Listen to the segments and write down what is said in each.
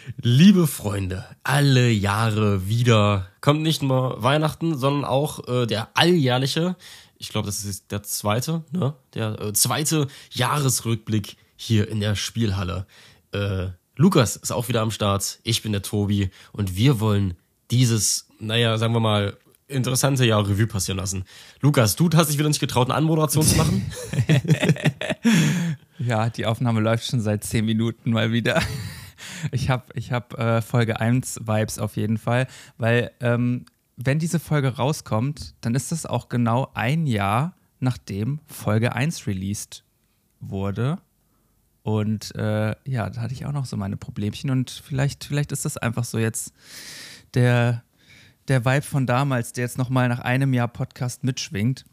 Liebe Freunde, alle Jahre wieder kommt nicht nur Weihnachten, sondern auch der alljährliche, ich glaube, das ist der zweite, ne? Der zweite Jahresrückblick hier in der Spielhalle. Lukas ist auch wieder am Start, ich bin der Tobi und wir wollen dieses, sagen wir mal, interessante Jahr Revue passieren lassen. Lukas, du hast dich wieder nicht getraut, eine Anmoderation zu machen? Ja, die Aufnahme läuft schon seit 10 Minuten mal wieder. Ich hab Folge 1 Vibes auf jeden Fall, weil wenn diese Folge rauskommt, dann ist das auch genau ein Jahr, nachdem Folge 1 released wurde. Und da hatte ich auch noch so meine Problemchen und vielleicht ist das einfach so jetzt der Vibe von damals, der jetzt nochmal nach einem Jahr Podcast mitschwingt.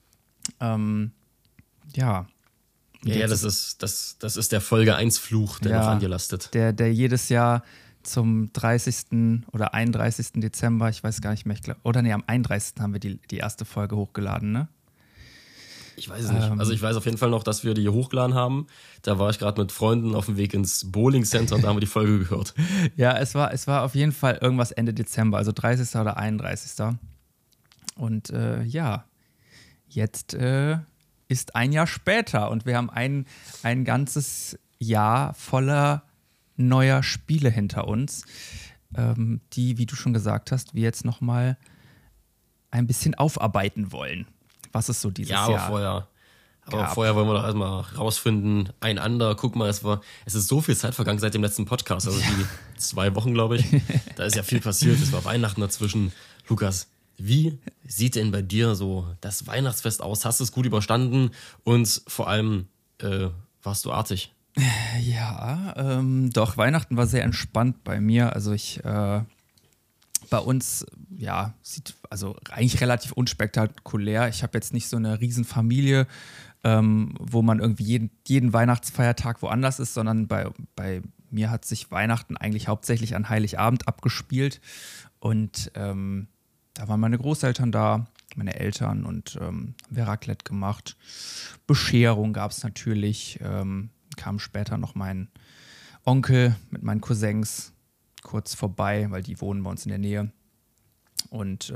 Ja, das ist der Folge 1 Fluch, der noch an dir lastet. Der jedes Jahr zum 30. oder 31. Dezember, ich weiß gar nicht mehr, am 31. haben wir die erste Folge hochgeladen, ne? Ich weiß es nicht. Also ich weiß auf jeden Fall noch, dass wir die hier hochgeladen haben. Da war ich gerade mit Freunden auf dem Weg ins Bowling Center und da haben wir die Folge gehört. Ja, es war auf jeden Fall irgendwas Ende Dezember, also 30. oder 31. Und jetzt ist ein Jahr später und wir haben ein ganzes Jahr voller neuer Spiele hinter uns, die, wie du schon gesagt hast, wir jetzt nochmal ein bisschen aufarbeiten wollen. Was ist so dieses Jahr? Aber vorher wollen wir doch erstmal rausfinden, guck mal, es ist so viel Zeit vergangen seit dem letzten Podcast, also die 2 Wochen, glaube ich. Da ist ja viel passiert, es war Weihnachten dazwischen. Lukas, wie sieht denn bei dir so das Weihnachtsfest aus? Hast du es gut überstanden? Und vor allem, warst du artig? Ja, doch, Weihnachten war sehr entspannt bei mir. Also bei uns, sieht also eigentlich relativ unspektakulär. Ich habe jetzt nicht so eine Riesenfamilie, wo man irgendwie jeden Weihnachtsfeiertag woanders ist, sondern bei mir hat sich Weihnachten eigentlich hauptsächlich an Heiligabend abgespielt. Und da waren meine Großeltern da, meine Eltern und haben wir Raclette gemacht. Bescherung gab es natürlich. Kam später noch mein Onkel mit meinen Cousins kurz vorbei, weil die wohnen bei uns in der Nähe. Und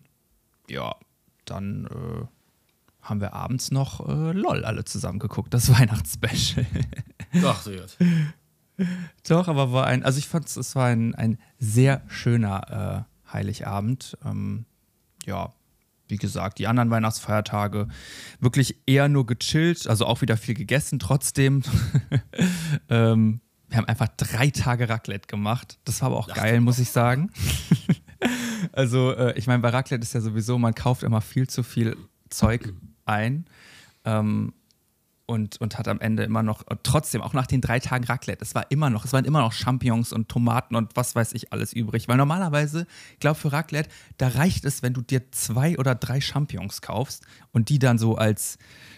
dann haben wir abends noch LOL alle zusammen geguckt, das Weihnachtsspecial. Ach so, jetzt. Doch, aber ich fand es war ein sehr schöner Heiligabend. Wie gesagt, die anderen Weihnachtsfeiertage wirklich eher nur gechillt, also auch wieder viel gegessen trotzdem. Wir haben einfach 3 Tage Raclette gemacht. Das war aber auch geil, muss ich sagen. Also, ich meine, bei Raclette ist ja sowieso, man kauft immer viel zu viel Zeug ein und hat am Ende immer noch, trotzdem, auch nach den 3 Tagen Raclette, es waren immer noch Champignons und Tomaten und was weiß ich alles übrig. Weil normalerweise, ich glaube, für Raclette, da reicht es, wenn du dir 2 oder 3 Champignons kaufst und die dann so als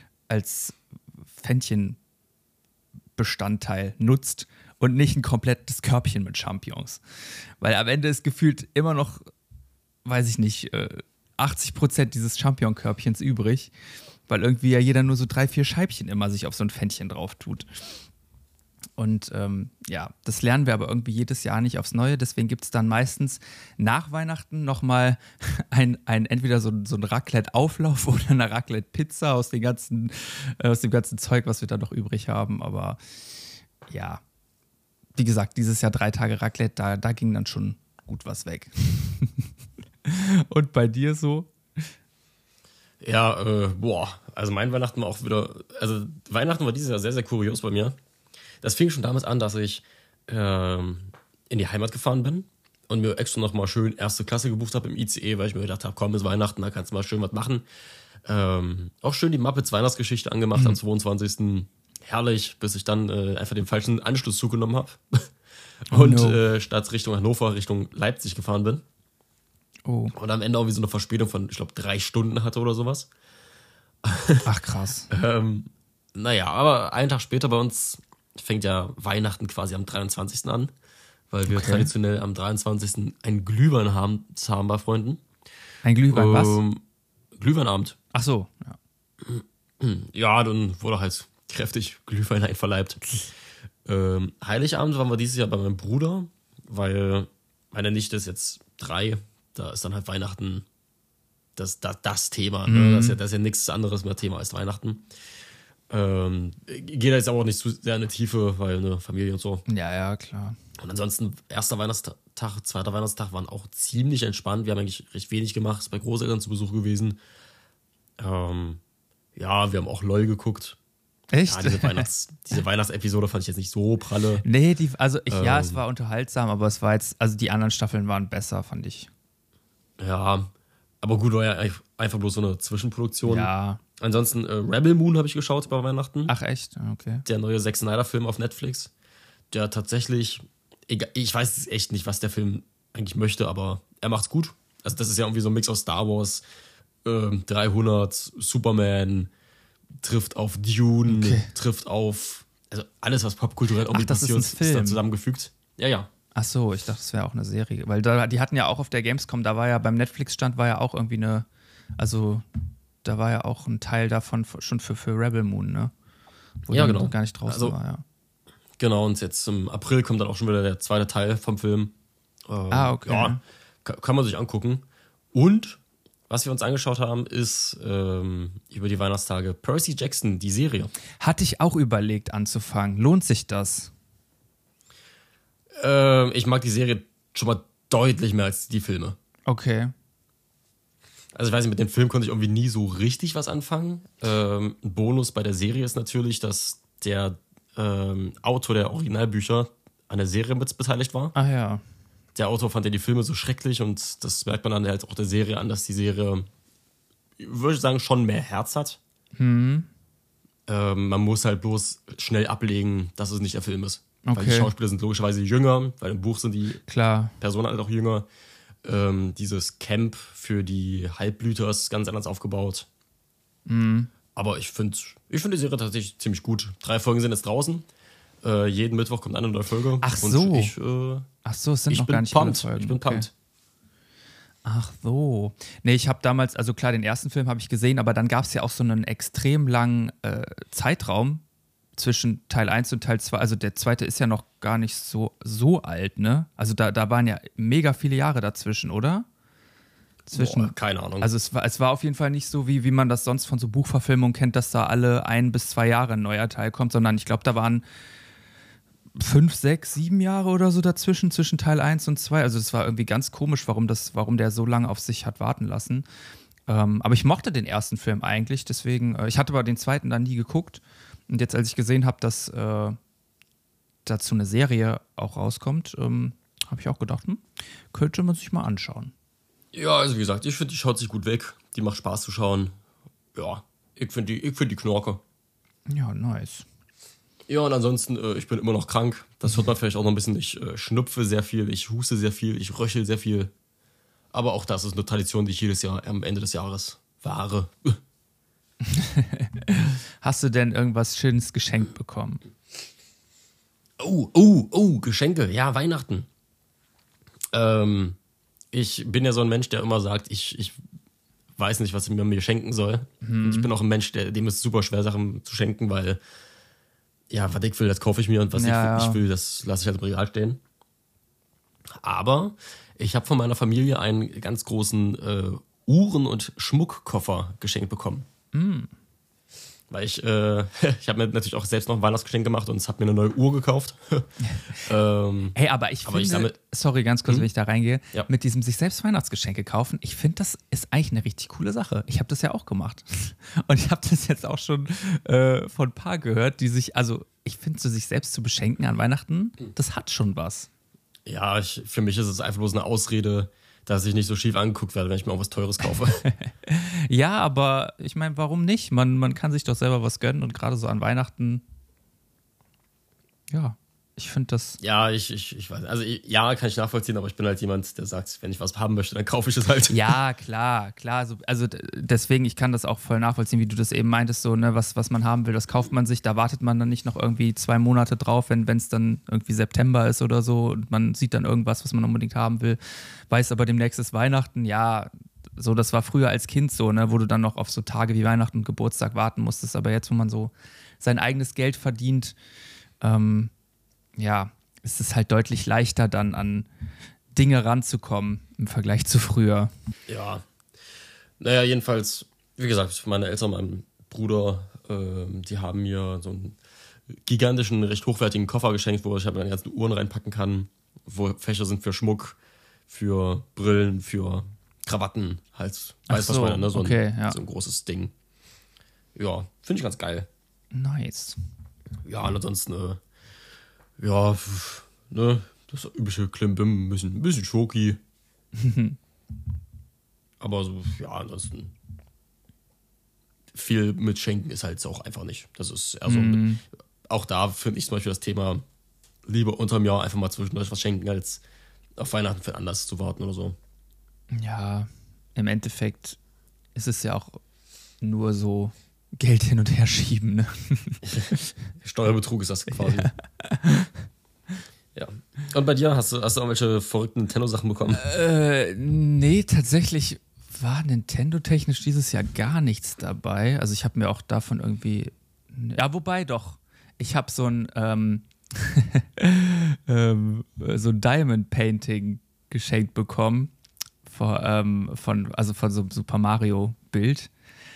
Pfännchen-Bestandteil nutzt und nicht ein komplettes Körbchen mit Champignons. Weil am Ende ist gefühlt immer noch, weiß ich nicht, 80% dieses Champignon-Körbchens übrig, weil irgendwie ja jeder nur so 3, 4 Scheibchen immer sich auf so ein Pfännchen drauf tut. Und das lernen wir aber irgendwie jedes Jahr nicht aufs Neue. Deswegen gibt es dann meistens nach Weihnachten nochmal entweder so ein Raclette-Auflauf oder eine Raclette-Pizza aus dem ganzen Zeug, was wir da noch übrig haben. Aber ja, wie gesagt, dieses Jahr 3 Tage Raclette, da ging dann schon gut was weg. Und bei dir so? Ja, also mein Weihnachten war auch wieder, also Weihnachten war dieses Jahr sehr, sehr kurios bei mir. Das fing schon damals an, dass ich in die Heimat gefahren bin und mir extra nochmal schön 1. Klasse gebucht habe im ICE, weil ich mir gedacht habe, komm, ist Weihnachten, da kannst du mal schön was machen. Auch schön die Muppets Weihnachtsgeschichte angemacht am 22. Herrlich, bis ich dann einfach den falschen Anschlusszug genommen habe und statt Richtung Hannover, Richtung Leipzig gefahren bin. Oh. Und am Ende auch wie so eine Verspätung von, ich glaube, 3 Stunden hatte oder sowas. Ach, krass. Aber einen Tag später bei uns fängt ja Weihnachten quasi am 23. an, weil wir traditionell am 23. einen Glühwein haben bei Freunden. Ein Glühwein, was? Glühweinabend. Ach so, ja. Ja, dann wurde halt kräftig Glühwein einverleibt. Heiligabend waren wir dieses Jahr bei meinem Bruder weil meine Nichte ist jetzt 3, da ist dann halt Weihnachten das Thema. Ne? Das ist ja nichts anderes mehr Thema als Weihnachten. Geht da jetzt aber auch nicht zu sehr in die Tiefe, weil eine Familie und so. Ja, klar. Und ansonsten, erster Weihnachtstag, zweiter Weihnachtstag waren auch ziemlich entspannt. Wir haben eigentlich recht wenig gemacht, ist bei Großeltern zu Besuch gewesen. Ja, wir haben auch LOL geguckt. Echt? Ja, diese Weihnachtsepisode fand ich jetzt nicht so pralle. Nee, es war unterhaltsam, aber es war jetzt, also die anderen Staffeln waren besser, fand ich. Ja, aber gut, war ja einfach bloß so eine Zwischenproduktion. Ja. Ansonsten Rebel Moon habe ich geschaut bei Weihnachten. Ach echt? Okay. Der neue Zack Snyder-Film auf Netflix. Der tatsächlich, ich weiß echt nicht, was der Film eigentlich möchte, aber er macht's gut. Also das ist ja irgendwie so ein Mix aus Star Wars, 300, Superman, trifft auf Dune, trifft auf, also alles, was popkulturell irgendwie passiert, ist da zusammengefügt. Ja. Ach so, ich dachte, das wäre auch eine Serie. Weil die hatten ja auch auf der Gamescom, da war ja beim Netflix-Stand war ja auch irgendwie da war ja auch ein Teil davon schon für Rebel Moon, ne? Wo ja, genau. Gar nicht draußen war, ja. Genau, und jetzt im April kommt dann auch schon wieder der zweite Teil vom Film. Okay. Ja, kann man sich angucken. Und was wir uns angeschaut haben, ist über die Weihnachtstage Percy Jackson, die Serie. Hatte ich auch überlegt anzufangen. Lohnt sich das? Ich mag die Serie schon mal deutlich mehr als die Filme. Okay. Also ich weiß nicht, mit dem Film konnte ich irgendwie nie so richtig was anfangen. Ein Bonus bei der Serie ist natürlich, dass der Autor der Originalbücher an der Serie mit beteiligt war. Ach ja. Der Autor fand ja die Filme so schrecklich und das merkt man dann halt auch der Serie an, dass die Serie, würde ich sagen, schon mehr Herz hat. Man muss halt bloß schnell ablegen, dass es nicht der Film ist. Okay. Weil die Schauspieler sind logischerweise jünger, weil im Buch sind die Personen halt auch jünger. Dieses Camp für die Halbblüter ist ganz anders aufgebaut. Aber ich finde die Serie tatsächlich ziemlich gut. 3 Folgen sind jetzt draußen. Jeden Mittwoch kommt eine neue Folge. Ach so. Es sind noch gar nicht viele Folgen. Ich bin pumped. Ach so. Nee, ich habe damals, also klar, den ersten Film habe ich gesehen, aber dann gab es ja auch so einen extrem langen Zeitraum zwischen Teil 1 und Teil 2. Also der zweite ist ja noch gar nicht so alt, ne? Also da waren ja mega viele Jahre dazwischen, oder? Keine Ahnung. Also es war auf jeden Fall nicht so, wie man das sonst von so Buchverfilmungen kennt, dass da alle 1 bis 2 Jahre ein neuer Teil kommt, sondern ich glaube, da waren 5, 6, 7 Jahre oder so zwischen Teil 1 und 2. Also das war irgendwie ganz komisch, warum der so lange auf sich hat warten lassen. Aber ich mochte den ersten Film eigentlich, deswegen, ich hatte aber den zweiten dann nie geguckt. Und jetzt, als ich gesehen habe, dass dazu eine Serie auch rauskommt, habe ich auch gedacht, könnte man sich mal anschauen. Ja, also wie gesagt, ich finde, die schaut sich gut weg. Die macht Spaß zu schauen. Ja, ich finde die Knorke. Ja, nice. Ja, und ansonsten, ich bin immer noch krank. Das hört man vielleicht auch noch ein bisschen. Ich schnupfe sehr viel, ich huste sehr viel, ich röchel sehr viel. Aber auch das ist eine Tradition, die ich jedes Jahr am Ende des Jahres wahre. Hast du denn irgendwas Schönes geschenkt bekommen? Geschenke. Ja, Weihnachten. Ich bin ja so ein Mensch, der immer sagt, ich weiß nicht, was mir schenken soll. Und ich bin auch ein Mensch, dem ist super schwer, Sachen zu schenken, weil ja, was ich will, das kaufe ich mir und was ich will, das lasse ich halt im Regal stehen. Aber ich habe von meiner Familie einen ganz großen Uhren- und Schmuckkoffer geschenkt bekommen. Weil ich habe mir natürlich auch selbst noch ein Weihnachtsgeschenk gemacht und habe mir eine neue Uhr gekauft. Hey, aber ich finde, sorry, ganz kurz, wenn ich da reingehe, mit diesem sich selbst Weihnachtsgeschenke kaufen, ich finde, das ist eigentlich eine richtig coole Sache. Ich habe das ja auch gemacht. Und ich habe das jetzt auch schon von ein paar gehört, die sich, also ich finde, so sich selbst zu beschenken an Weihnachten, das hat schon was. Ja, für mich ist es einfach bloß eine Ausrede, dass ich nicht so schief angeguckt werde, wenn ich mir auch was Teures kaufe. Ja, aber ich meine, warum nicht? Man kann sich doch selber was gönnen und gerade so an Weihnachten, ja, ich finde das... Ja, ich weiß, also ja, kann ich nachvollziehen, aber ich bin halt jemand, der sagt, wenn ich was haben möchte, dann kaufe ich es halt. Ja, klar, also deswegen, ich kann das auch voll nachvollziehen, wie du das eben meintest, so, ne, was man haben will, das kauft man sich, da wartet man dann nicht noch irgendwie 2 Monate drauf, wenn es dann irgendwie September ist oder so und man sieht dann irgendwas, was man unbedingt haben will, weiß aber demnächst ist Weihnachten, ja, so, das war früher als Kind so, ne, wo du dann noch auf so Tage wie Weihnachten und Geburtstag warten musstest, aber jetzt, wo man so sein eigenes Geld verdient, ja, es ist halt deutlich leichter, dann an Dinge ranzukommen im Vergleich zu früher. Ja. Naja, jedenfalls, wie gesagt, meine Eltern, mein Bruder, die haben mir so einen gigantischen, recht hochwertigen Koffer geschenkt, wo ich halt meine ganzen Uhren reinpacken kann, wo Fächer sind für Schmuck, für Brillen, für Krawatten, halt, weißt du, was ich meine, ne? So, okay, so ein großes Ding. Ja, finde ich ganz geil. Nice. Ja, und ansonsten, ja, ne, das übliche Klimbim, ein bisschen Schoki. Aber so, ja, ansonsten viel mit Schenken ist halt auch einfach nicht. Das ist eher so, auch da finde ich zum Beispiel das Thema, lieber unterm Jahr einfach mal zwischendurch was schenken, als auf Weihnachten für anders zu warten oder so. Ja, im Endeffekt ist es ja auch nur so Geld hin und her schieben, ne? Steuerbetrug ist das quasi. Ja. Und bei dir, hast du irgendwelche verrückten Nintendo-Sachen bekommen? Nee, tatsächlich war Nintendo technisch dieses Jahr gar nichts dabei. Also ich habe mir auch davon irgendwie... Ja, wobei doch. Ich habe so ein so ein Diamond Painting geschenkt bekommen von so einem Super Mario Bild.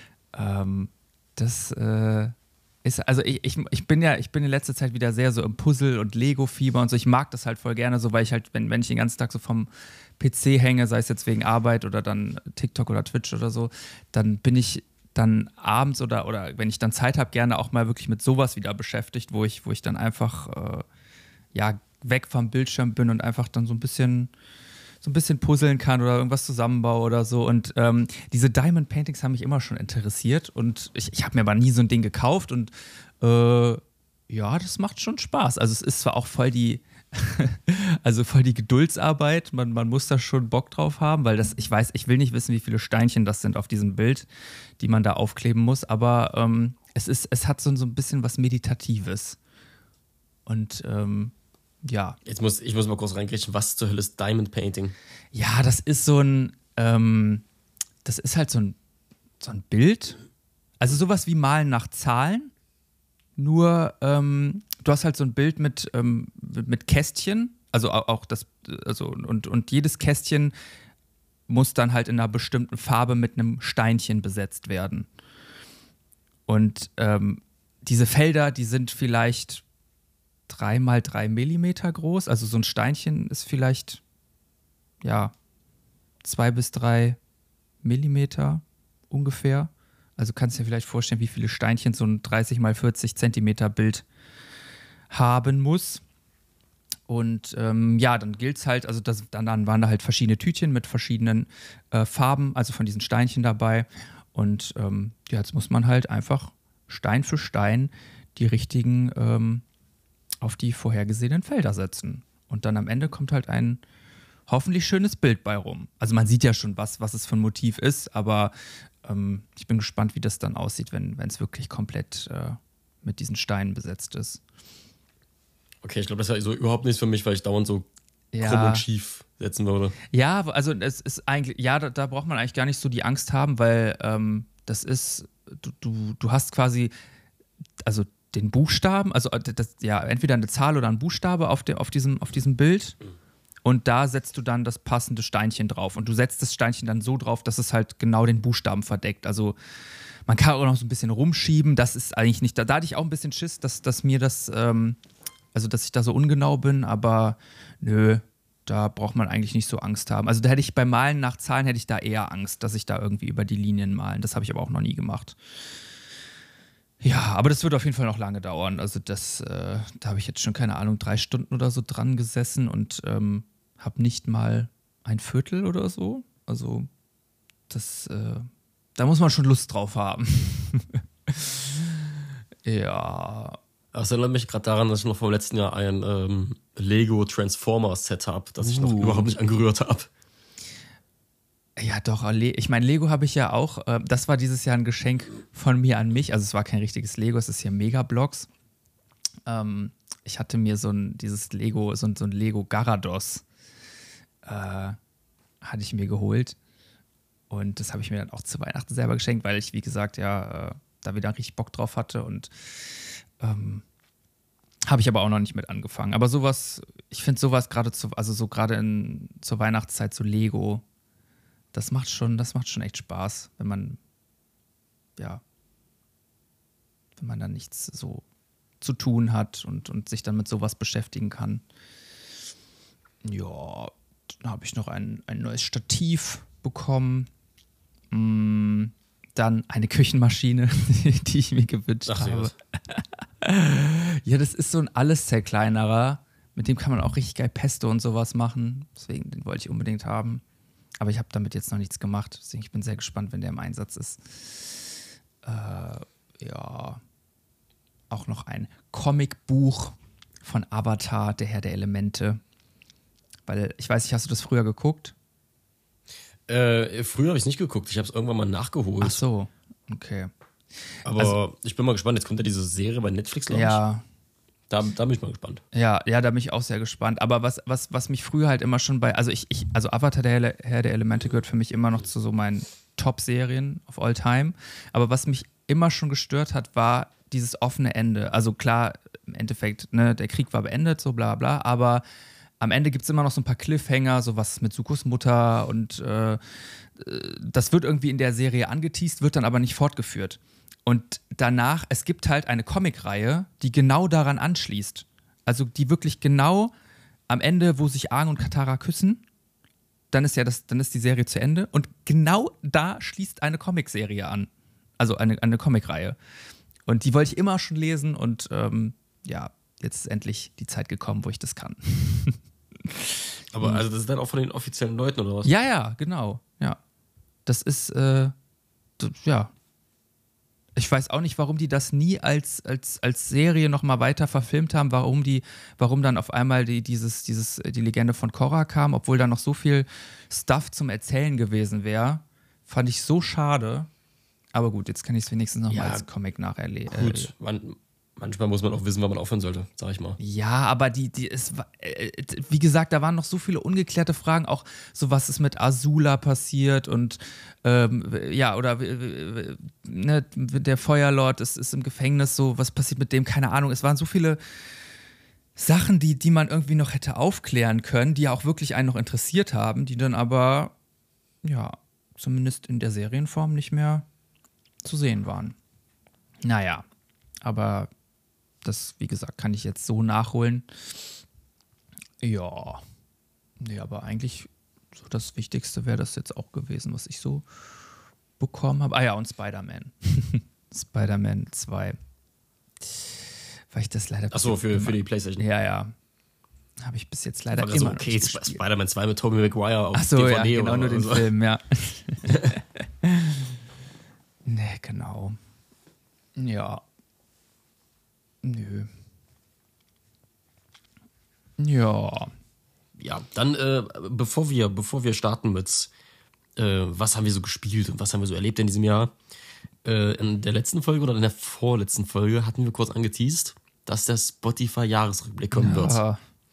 Das ist, also ich bin in letzter Zeit wieder sehr so im Puzzle- und Lego-Fieber und so. Ich mag das halt voll gerne so, weil ich halt, wenn ich den ganzen Tag so vom PC hänge, sei es jetzt wegen Arbeit oder dann TikTok oder Twitch oder so, dann bin ich dann abends oder wenn ich dann Zeit habe, gerne auch mal wirklich mit sowas wieder beschäftigt, wo ich dann einfach weg vom Bildschirm bin und einfach dann so ein bisschen puzzeln kann oder irgendwas zusammenbaue oder so. Und diese Diamond Paintings haben mich immer schon interessiert und ich habe mir aber nie so ein Ding gekauft und das macht schon Spaß. Also es ist zwar auch voll die voll die Geduldsarbeit, man muss da schon Bock drauf haben, weil ich will nicht wissen, wie viele Steinchen das sind auf diesem Bild, die man da aufkleben muss, aber es hat so ein bisschen was Meditatives. Und ja. Ich muss mal kurz reingrätschen, was zur Hölle ist Diamond Painting? Ja, das ist das ist halt so ein Bild. Also sowas wie Malen nach Zahlen. Nur, du hast halt so ein Bild mit Kästchen. Also auch das, und jedes Kästchen muss dann halt in einer bestimmten Farbe mit einem Steinchen besetzt werden. Und diese Felder, die sind vielleicht 3 mal 3 Millimeter groß. Also so ein Steinchen ist vielleicht 2 bis 3 Millimeter ungefähr. Also kannst du dir vielleicht vorstellen, wie viele Steinchen so ein 30 mal 40 Zentimeter Bild haben muss. Und dann gilt es halt, also dann waren da halt verschiedene Tütchen mit verschiedenen Farben, also von diesen Steinchen dabei. Und jetzt muss man halt einfach Stein für Stein die richtigen auf die vorhergesehenen Felder setzen. Und dann am Ende kommt halt ein hoffentlich schönes Bild bei rum. Also man sieht ja schon, was es für ein Motiv ist, aber ich bin gespannt, wie das dann aussieht, wenn es wirklich komplett mit diesen Steinen besetzt ist. Okay, ich glaube, das ist ja so überhaupt nichts für mich, weil ich dauernd so krumm und schief setzen würde. Ja, also es ist eigentlich, da braucht man eigentlich gar nicht so die Angst haben, weil das ist, du hast quasi, also den Buchstaben, also entweder eine Zahl oder ein Buchstabe auf diesem Bild und da setzt du dann das passende Steinchen drauf und du setzt das Steinchen dann so drauf, dass es halt genau den Buchstaben verdeckt. Also man kann auch noch so ein bisschen rumschieben, das ist eigentlich nicht, da hatte ich auch ein bisschen Schiss, dass mir das, dass ich da so ungenau bin, aber nö, da braucht man eigentlich nicht so Angst haben. Also da hätte ich beim Malen nach Zahlen hätte ich da eher Angst, dass ich da irgendwie über die Linien malen. Das habe ich aber auch noch nie gemacht. Ja, aber das wird auf jeden Fall noch lange dauern. Also da habe ich jetzt schon, keine Ahnung, 3 Stunden oder so dran gesessen und habe nicht mal ein Viertel oder so. Also da muss man schon Lust drauf haben. Ja. Das erinnert mich gerade daran, dass ich noch vom letzten Jahr ein Lego Transformers Set habe, das ich noch überhaupt nicht angerührt habe. Ja, doch. Ich meine, Lego habe ich ja auch. Das war dieses Jahr ein Geschenk von mir an mich. Also es war kein richtiges Lego, es ist hier Megablocks. Ich hatte mir so ein Lego Garados hatte ich mir geholt. Und das habe ich mir dann auch zu Weihnachten selber geschenkt, weil ich, wie gesagt, da wieder richtig Bock drauf hatte. Und Habe ich aber auch noch nicht mit angefangen. Aber sowas, ich finde sowas gerade zur Weihnachtszeit, so Lego, das macht schon echt Spaß, wenn man dann nichts so zu tun hat und sich dann mit sowas beschäftigen kann. Ja, dann habe ich noch ein neues Stativ bekommen. Dann eine Küchenmaschine, die ich mir gewünscht habe. Ja, das ist so ein alles-zerkleinerer. Mit dem kann man auch richtig geil Pesto und sowas machen. Deswegen, den wollte ich unbedingt haben. Aber ich habe damit jetzt noch nichts gemacht. Deswegen, ich bin sehr gespannt, wenn der im Einsatz ist. Ja. Auch noch ein Comicbuch von Avatar, der Herr der Elemente. Weil, ich weiß nicht, hast du das früher geguckt? Früher habe ich es nicht geguckt. Ich habe es irgendwann mal nachgeholt. Ach so, okay. Aber ich bin mal gespannt. Jetzt kommt ja diese Serie bei Netflix, glaube ich. Ja. Da bin ich mal gespannt. Ja, da bin ich auch sehr gespannt. Aber was mich früher halt immer schon also Avatar, der Herr der Elemente, gehört für mich immer noch zu so meinen Top-Serien of all time. Aber was mich immer schon gestört hat, war dieses offene Ende. Also klar, im Endeffekt, ne, der Krieg war beendet, so bla bla, aber am Ende gibt es immer noch so ein paar Cliffhanger, so was mit Sukos Mutter und das wird irgendwie in der Serie angeteast, wird dann aber nicht fortgeführt. Und danach, es gibt halt eine Comicreihe, die genau daran anschließt. Also die wirklich genau am Ende, wo sich Aang und Katara küssen, dann ist die Serie zu Ende und genau da schließt eine Comicserie an. Also eine Comicreihe. Und die wollte ich immer schon lesen und jetzt ist endlich die Zeit gekommen, wo ich das kann. Aber also das ist dann auch von den offiziellen Leuten oder was? Ja, genau. Ja. Das ist, ja. Ich weiß auch nicht, warum die das nie als Serie nochmal weiter verfilmt haben, warum dann auf einmal die Legende von Korra kam, obwohl da noch so viel Stuff zum Erzählen gewesen wäre. Fand ich so schade. Aber gut, jetzt kann ich es wenigstens nochmal als Comic nacherleben. Gut, manchmal muss man auch wissen, wann man aufhören sollte, sag ich mal. Ja, aber wie gesagt, da waren noch so viele ungeklärte Fragen, auch so, was ist mit Azula passiert und ne, der Feuerlord ist im Gefängnis, so, was passiert mit dem, keine Ahnung. Es waren so viele Sachen, die man irgendwie noch hätte aufklären können, die ja auch wirklich einen noch interessiert haben, die dann aber, ja, zumindest in der Serienform nicht mehr zu sehen waren. Naja, aber das, wie gesagt, kann ich jetzt so nachholen. Ja. Nee, aber eigentlich so das Wichtigste wäre das jetzt auch gewesen, was ich so bekommen habe. Ah ja, und Spider-Man. Spider-Man 2. Weil ich das leider... Achso, für die PlayStation. Ja. Habe ich bis jetzt leider immer so, okay, noch nicht Spider-Man 2 mit Tobey Maguire auf Achso, DVD ja, genau, oder nur den so. Film, ja. Nee, genau. Ja. Nö. Ja. Ja, dann, bevor wir starten mit was haben wir so gespielt und was haben wir so erlebt in diesem Jahr, in der letzten Folge oder in der vorletzten Folge hatten wir kurz angeteast, dass der Spotify-Jahresrückblick kommen wird.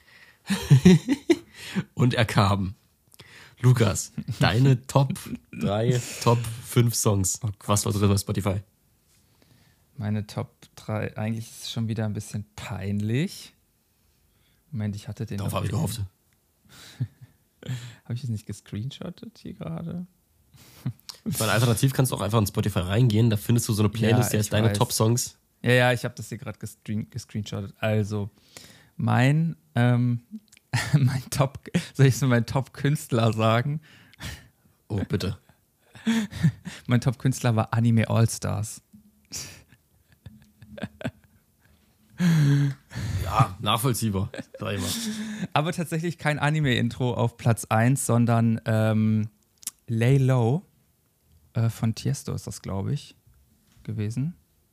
Und er kam. Lukas, deine Top 3, Top 5 Songs. Was war drin bei Spotify? Meine Top 3, eigentlich ist es schon wieder ein bisschen peinlich. Moment, ich hatte den. Darauf habe ich gehofft. Habe ich es nicht gescreenshottet hier gerade? Weil alternativ kannst du auch einfach in Spotify reingehen, da findest du so eine Playlist, die heißt deine Top-Songs. Ja, ich habe das hier gerade gescreenshottet. Also, mein Top, soll ich so meinen Top-Künstler sagen? Oh, bitte. Mein Top-Künstler war Anime All-Stars. Ja, nachvollziehbar, sag ich mal. Aber tatsächlich kein Anime-Intro auf Platz 1, sondern Lay Low von Tiesto ist das, glaube ich, gewesen.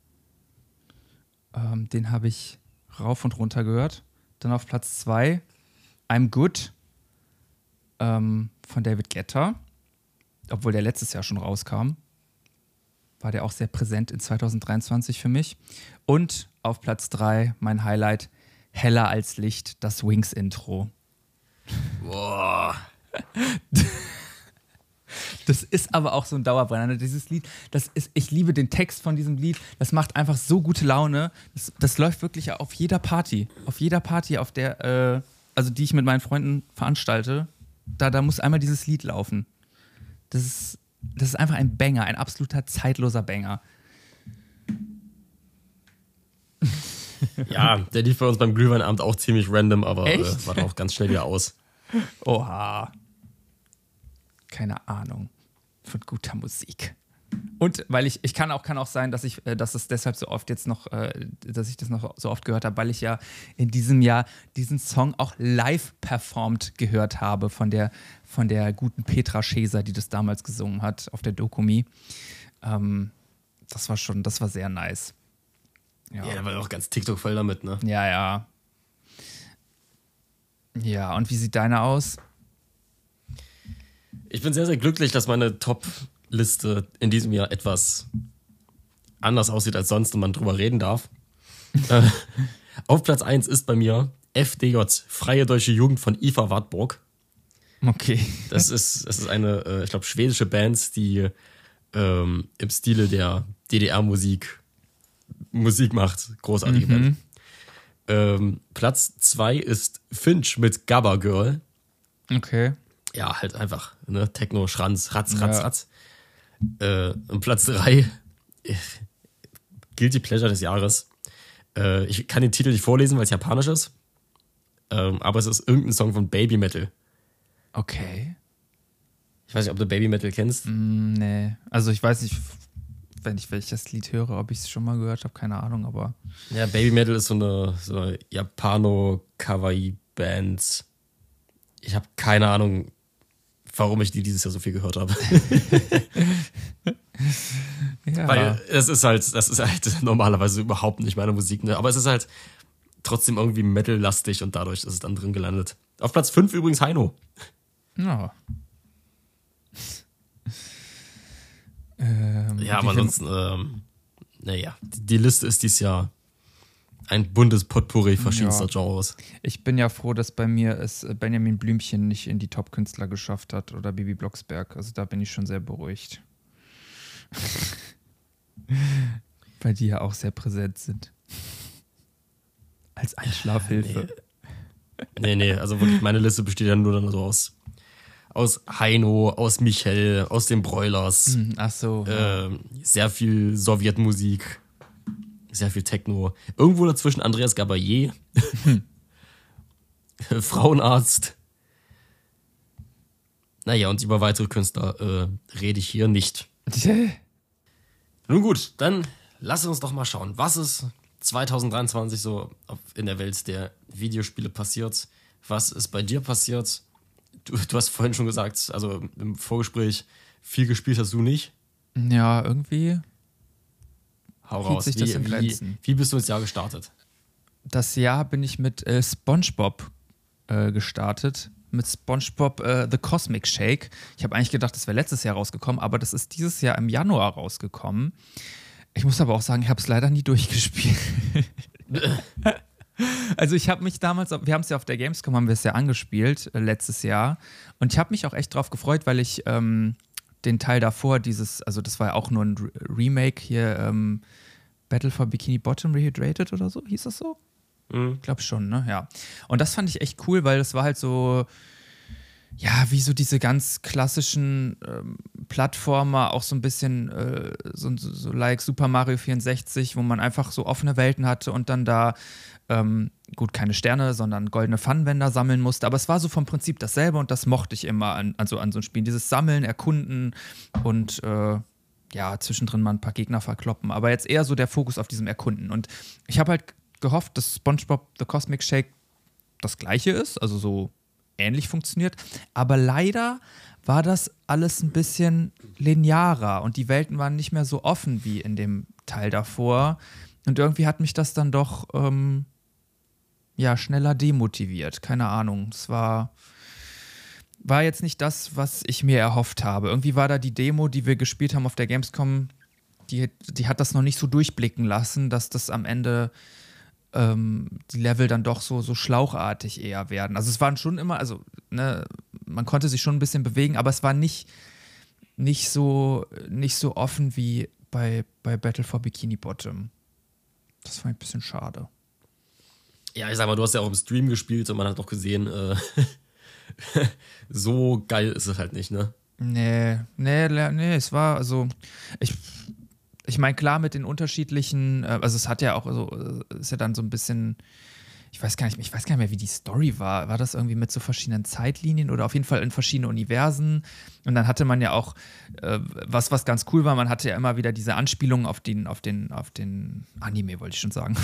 Den habe ich rauf und runter gehört. Dann auf Platz 2 I'm Good von David Guetta. Obwohl der letztes Jahr schon rauskam. War der auch sehr präsent in 2023 für mich. Und auf Platz 3 mein Highlight, Heller als Licht, das Wings-Intro. Boah. Das ist aber auch so ein Dauerbrenner. Ne? Dieses Lied, ich liebe den Text von diesem Lied. Das macht einfach so gute Laune. Das läuft wirklich auf jeder Party. Auf jeder Party, auf der, also die ich mit meinen Freunden veranstalte, da muss einmal dieses Lied laufen. Das ist einfach ein Banger, ein absoluter zeitloser Banger. Ja, der lief bei uns beim Glühweinabend auch ziemlich random, aber war dann auch ganz schnell wieder aus. Oha. Keine Ahnung von guter Musik. Und weil ich kann auch sein, dass es deshalb so oft jetzt noch, dass ich das noch so oft gehört habe, weil ich ja in diesem Jahr diesen Song auch live performt gehört habe von der guten Petra Scheser, die das damals gesungen hat auf der Dokumi. Das war sehr nice. Ja, da war ja auch ganz TikTok voll damit, ne? Ja, ja. Ja, und wie sieht deine aus? Ich bin sehr, sehr glücklich, dass meine Top-Liste in diesem Jahr etwas anders aussieht als sonst und man drüber reden darf. Auf Platz 1 ist bei mir FDJ, Freie Deutsche Jugend von Ivar Wartburg. Okay. Das ist eine, ich glaube, schwedische Band, die im Stile der DDR-Musik macht. Großartige Band. Platz 2 ist Finch mit Gabba Girl. Okay. Ja, halt einfach, ne? Techno, Schranz, Ratz. Und Platz 3, Guilty Pleasure des Jahres. Ich kann den Titel nicht vorlesen, weil es japanisch ist. Aber es ist irgendein Song von Baby Metal. Okay. Ich weiß nicht, ob du Baby Metal kennst. Nee. Also ich weiß nicht, wenn ich das Lied höre, ob ich es schon mal gehört habe, keine Ahnung, aber. Ja, Baby Metal ist so eine Japano-Kawaii-Band. Ich habe keine Ahnung, warum ich die dieses Jahr so viel gehört habe. Ja. Weil das ist halt normalerweise überhaupt nicht meine Musik, ne? Aber es ist halt trotzdem irgendwie Metal-lastig und dadurch ist es dann drin gelandet. Auf Platz 5 übrigens Heino. Ja. Ja, aber ansonsten, naja, die Liste ist dieses Jahr ein buntes Potpourri verschiedenster Genres. Ich bin ja froh, dass bei mir es Benjamin Blümchen nicht in die Top-Künstler geschafft hat oder Bibi Blocksberg. Also da bin ich schon sehr beruhigt. Weil die ja auch sehr präsent sind. Als Einschlafhilfe. Nee, also wirklich, meine Liste besteht ja nur dann so aus Heino, aus Michel, aus den Broilers. Ach so. Sehr viel Sowjetmusik, sehr viel Techno. Irgendwo dazwischen Andreas Gabayé, Frauenarzt. Naja, und über weitere Künstler rede ich hier nicht. Nun gut, dann lass uns doch mal schauen, was ist 2023 so in der Welt der Videospiele passiert. Was ist bei dir passiert? Du hast vorhin schon gesagt, also im Vorgespräch, viel gespielt hast du nicht. Ja, irgendwie Hau raus. sich das in Grenzen. Wie bist du ins Jahr gestartet? Das Jahr bin ich mit SpongeBob gestartet. Mit SpongeBob The Cosmic Shake. Ich habe eigentlich gedacht, das wäre letztes Jahr rausgekommen, aber das ist dieses Jahr im Januar rausgekommen. Ich muss aber auch sagen, ich habe es leider nie durchgespielt. Also ich habe mich damals, wir haben es ja auf der Gamescom, haben wir es ja angespielt, letztes Jahr. Und ich habe mich auch echt drauf gefreut, weil ich den Teil davor, also das war ja auch nur ein Remake hier, Battle for Bikini Bottom Rehydrated oder so, hieß das so? Ich glaube schon, ne? Ja. Und das fand ich echt cool, weil das war halt so, ja, wie so diese ganz klassischen Plattformer, auch so ein bisschen so like Super Mario 64, wo man einfach so offene Welten hatte und dann da gut, keine Sterne, sondern goldene Pfannenwender sammeln musste. Aber es war so vom Prinzip dasselbe und das mochte ich immer an so einem Spiel. Dieses Sammeln, Erkunden und ja, zwischendrin mal ein paar Gegner verkloppen. Aber jetzt eher so der Fokus auf diesem Erkunden. Und ich habe halt gehofft, dass SpongeBob The Cosmic Shake das Gleiche ist, also so ähnlich funktioniert. Aber leider war das alles ein bisschen linearer und die Welten waren nicht mehr so offen wie in dem Teil davor. Und irgendwie hat mich das dann doch ja, schneller demotiviert. Keine Ahnung. Es war jetzt nicht das, was ich mir erhofft habe. Irgendwie war da die Demo, die wir gespielt haben auf der Gamescom, die hat das noch nicht so durchblicken lassen, dass das am Ende die Level dann doch so schlauchartig eher werden. Also es waren schon immer, also ne, man konnte sich schon ein bisschen bewegen, aber es war nicht nicht so offen wie bei Battle for Bikini Bottom. Das fand ich ein bisschen schade. Ja, ich sag mal, du hast ja auch im Stream gespielt und man hat doch gesehen, so geil ist es halt nicht, ne? Nee, es war, also, ich meine, klar mit den unterschiedlichen, also es hat ja auch, also, ist ja dann so ein bisschen, ich weiß gar nicht mehr, wie die Story war. War das irgendwie mit so verschiedenen Zeitlinien oder auf jeden Fall in verschiedenen Universen? Und dann hatte man ja auch, was ganz cool war, man hatte ja immer wieder diese Anspielungen auf den Anime, wollte ich schon sagen,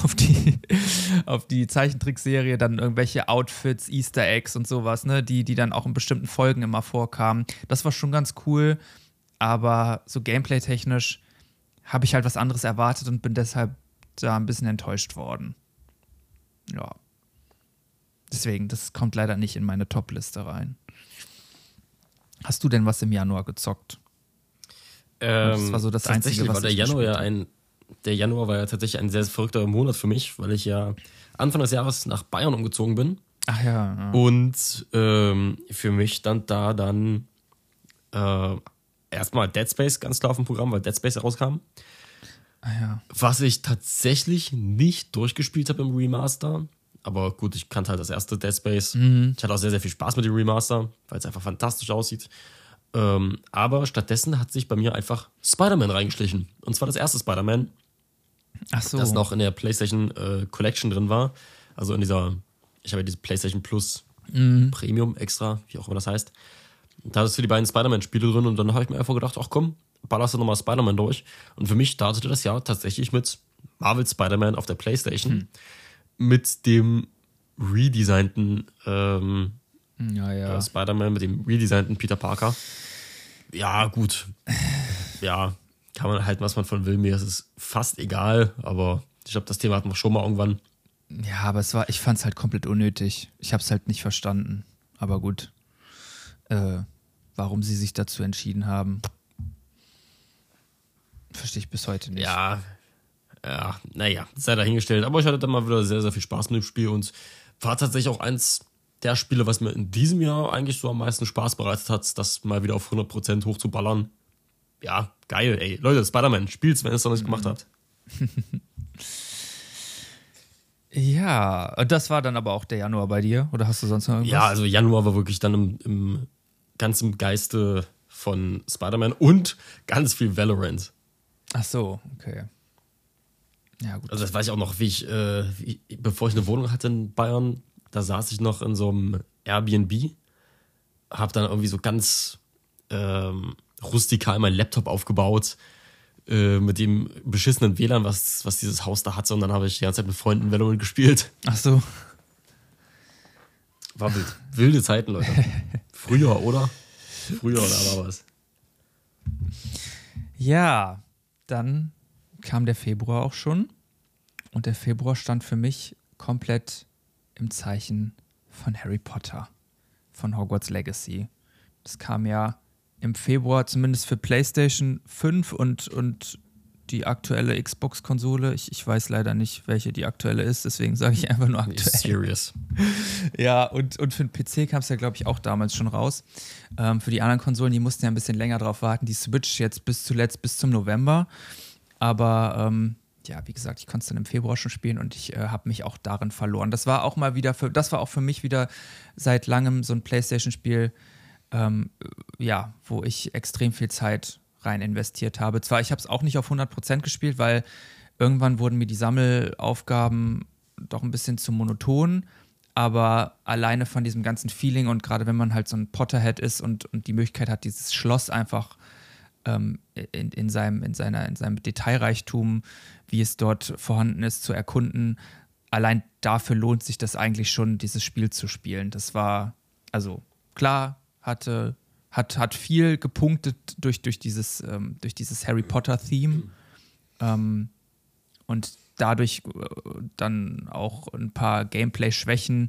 auf die Zeichentrickserie, dann irgendwelche Outfits, Easter Eggs und sowas, ne, die dann auch in bestimmten Folgen immer vorkamen. Das war schon ganz cool, aber so gameplay-technisch habe ich halt was anderes erwartet und bin deshalb da ein bisschen enttäuscht worden. Ja. Deswegen, das kommt leider nicht in meine Top-Liste rein. Hast du denn was im Januar gezockt? Das war so das Einzige, was ich gespielt habe. Der Januar war ja tatsächlich ein sehr verrückter Monat für mich, weil ich ja Anfang des Jahres nach Bayern umgezogen bin. Ach ja. Und für mich stand da dann erstmal Dead Space ganz klar auf dem Programm, weil Dead Space herauskam. Ja. Was ich tatsächlich nicht durchgespielt habe im Remaster. Aber gut, ich kannte halt das erste Dead Space. Ich hatte auch sehr, sehr viel Spaß mit dem Remaster, weil es einfach fantastisch aussieht. Aber stattdessen hat sich bei mir einfach Spider-Man reingeschlichen. Und zwar das erste Spider-Man. Ach so. Das noch in der PlayStation Collection drin war. Also in dieser, ich habe ja diese PlayStation Plus Premium extra, wie auch immer das heißt. Da hast du die beiden Spider-Man-Spiele drin und dann habe ich mir einfach gedacht, ach komm, ballerst du nochmal Spider-Man durch. Und für mich startete das Jahr tatsächlich mit Marvel Spider-Man auf der PlayStation. Mit dem redesignten Spider-Man, mit dem redesignten Peter Parker. Ja, gut. Ja, kann man halten, was man von will. Mir ist es fast egal, aber ich glaube, das Thema hatten wir schon mal irgendwann. Ja, aber ich fand es halt komplett unnötig. Ich habe es halt nicht verstanden. Aber gut. Warum sie sich dazu entschieden haben, verstehe ich bis heute nicht. Ja, naja, sei dahingestellt. Aber ich hatte dann mal wieder sehr, sehr viel Spaß mit dem Spiel und war tatsächlich auch eins der Spiele, was mir in diesem Jahr eigentlich so am meisten Spaß bereitet hat, das mal wieder auf 100% hochzuballern. Ja, geil, ey. Leute, Spider-Man, spielt's, wenn ihr es noch nicht gemacht habt. Ja, und das war dann aber auch der Januar bei dir? Oder hast du sonst noch irgendwas? Ja, also Januar war wirklich dann im ganzen Geiste von Spider-Man und ganz viel Valorant. Ach so, okay. Ja, gut. Also das weiß ich auch noch, bevor ich eine Wohnung hatte in Bayern, da saß ich noch in so einem Airbnb, hab dann irgendwie so ganz rustikal meinen Laptop aufgebaut, mit dem beschissenen WLAN, was dieses Haus da hatte, und dann habe ich die ganze Zeit mit Freunden Valorant gespielt. Ach so. War wild. Wilde Zeiten, Leute. Früher, oder? Früher, oder war was? Ja, dann kam der Februar auch schon. Und der Februar stand für mich komplett im Zeichen von Harry Potter, von Hogwarts Legacy. Das kam ja im Februar zumindest für PlayStation 5 und die aktuelle Xbox-Konsole. Ich weiß leider nicht, welche die aktuelle ist, deswegen sage ich einfach nur aktuell. Serious. Ja, und für den PC kam es ja, glaube ich, auch damals schon raus. Für die anderen Konsolen, die mussten ja ein bisschen länger drauf warten. Die Switch jetzt bis zum November. Aber ja, wie gesagt, ich konnte es dann im Februar schon spielen und ich habe mich auch darin verloren. Das war auch für mich wieder seit langem so ein PlayStation-Spiel, wo ich extrem viel Zeit rein investiert habe. Zwar, ich habe es auch nicht auf 100% gespielt, weil irgendwann wurden mir die Sammelaufgaben doch ein bisschen zu monoton, aber alleine von diesem ganzen Feeling und gerade wenn man halt so ein Potterhead ist und die Möglichkeit hat, dieses Schloss einfach in seinem Detailreichtum, wie es dort vorhanden ist, zu erkunden, allein dafür lohnt sich das eigentlich schon, dieses Spiel zu spielen. Das war, also klar, hat viel gepunktet durch dieses Harry Potter-Theme und dadurch dann auch ein paar Gameplay-Schwächen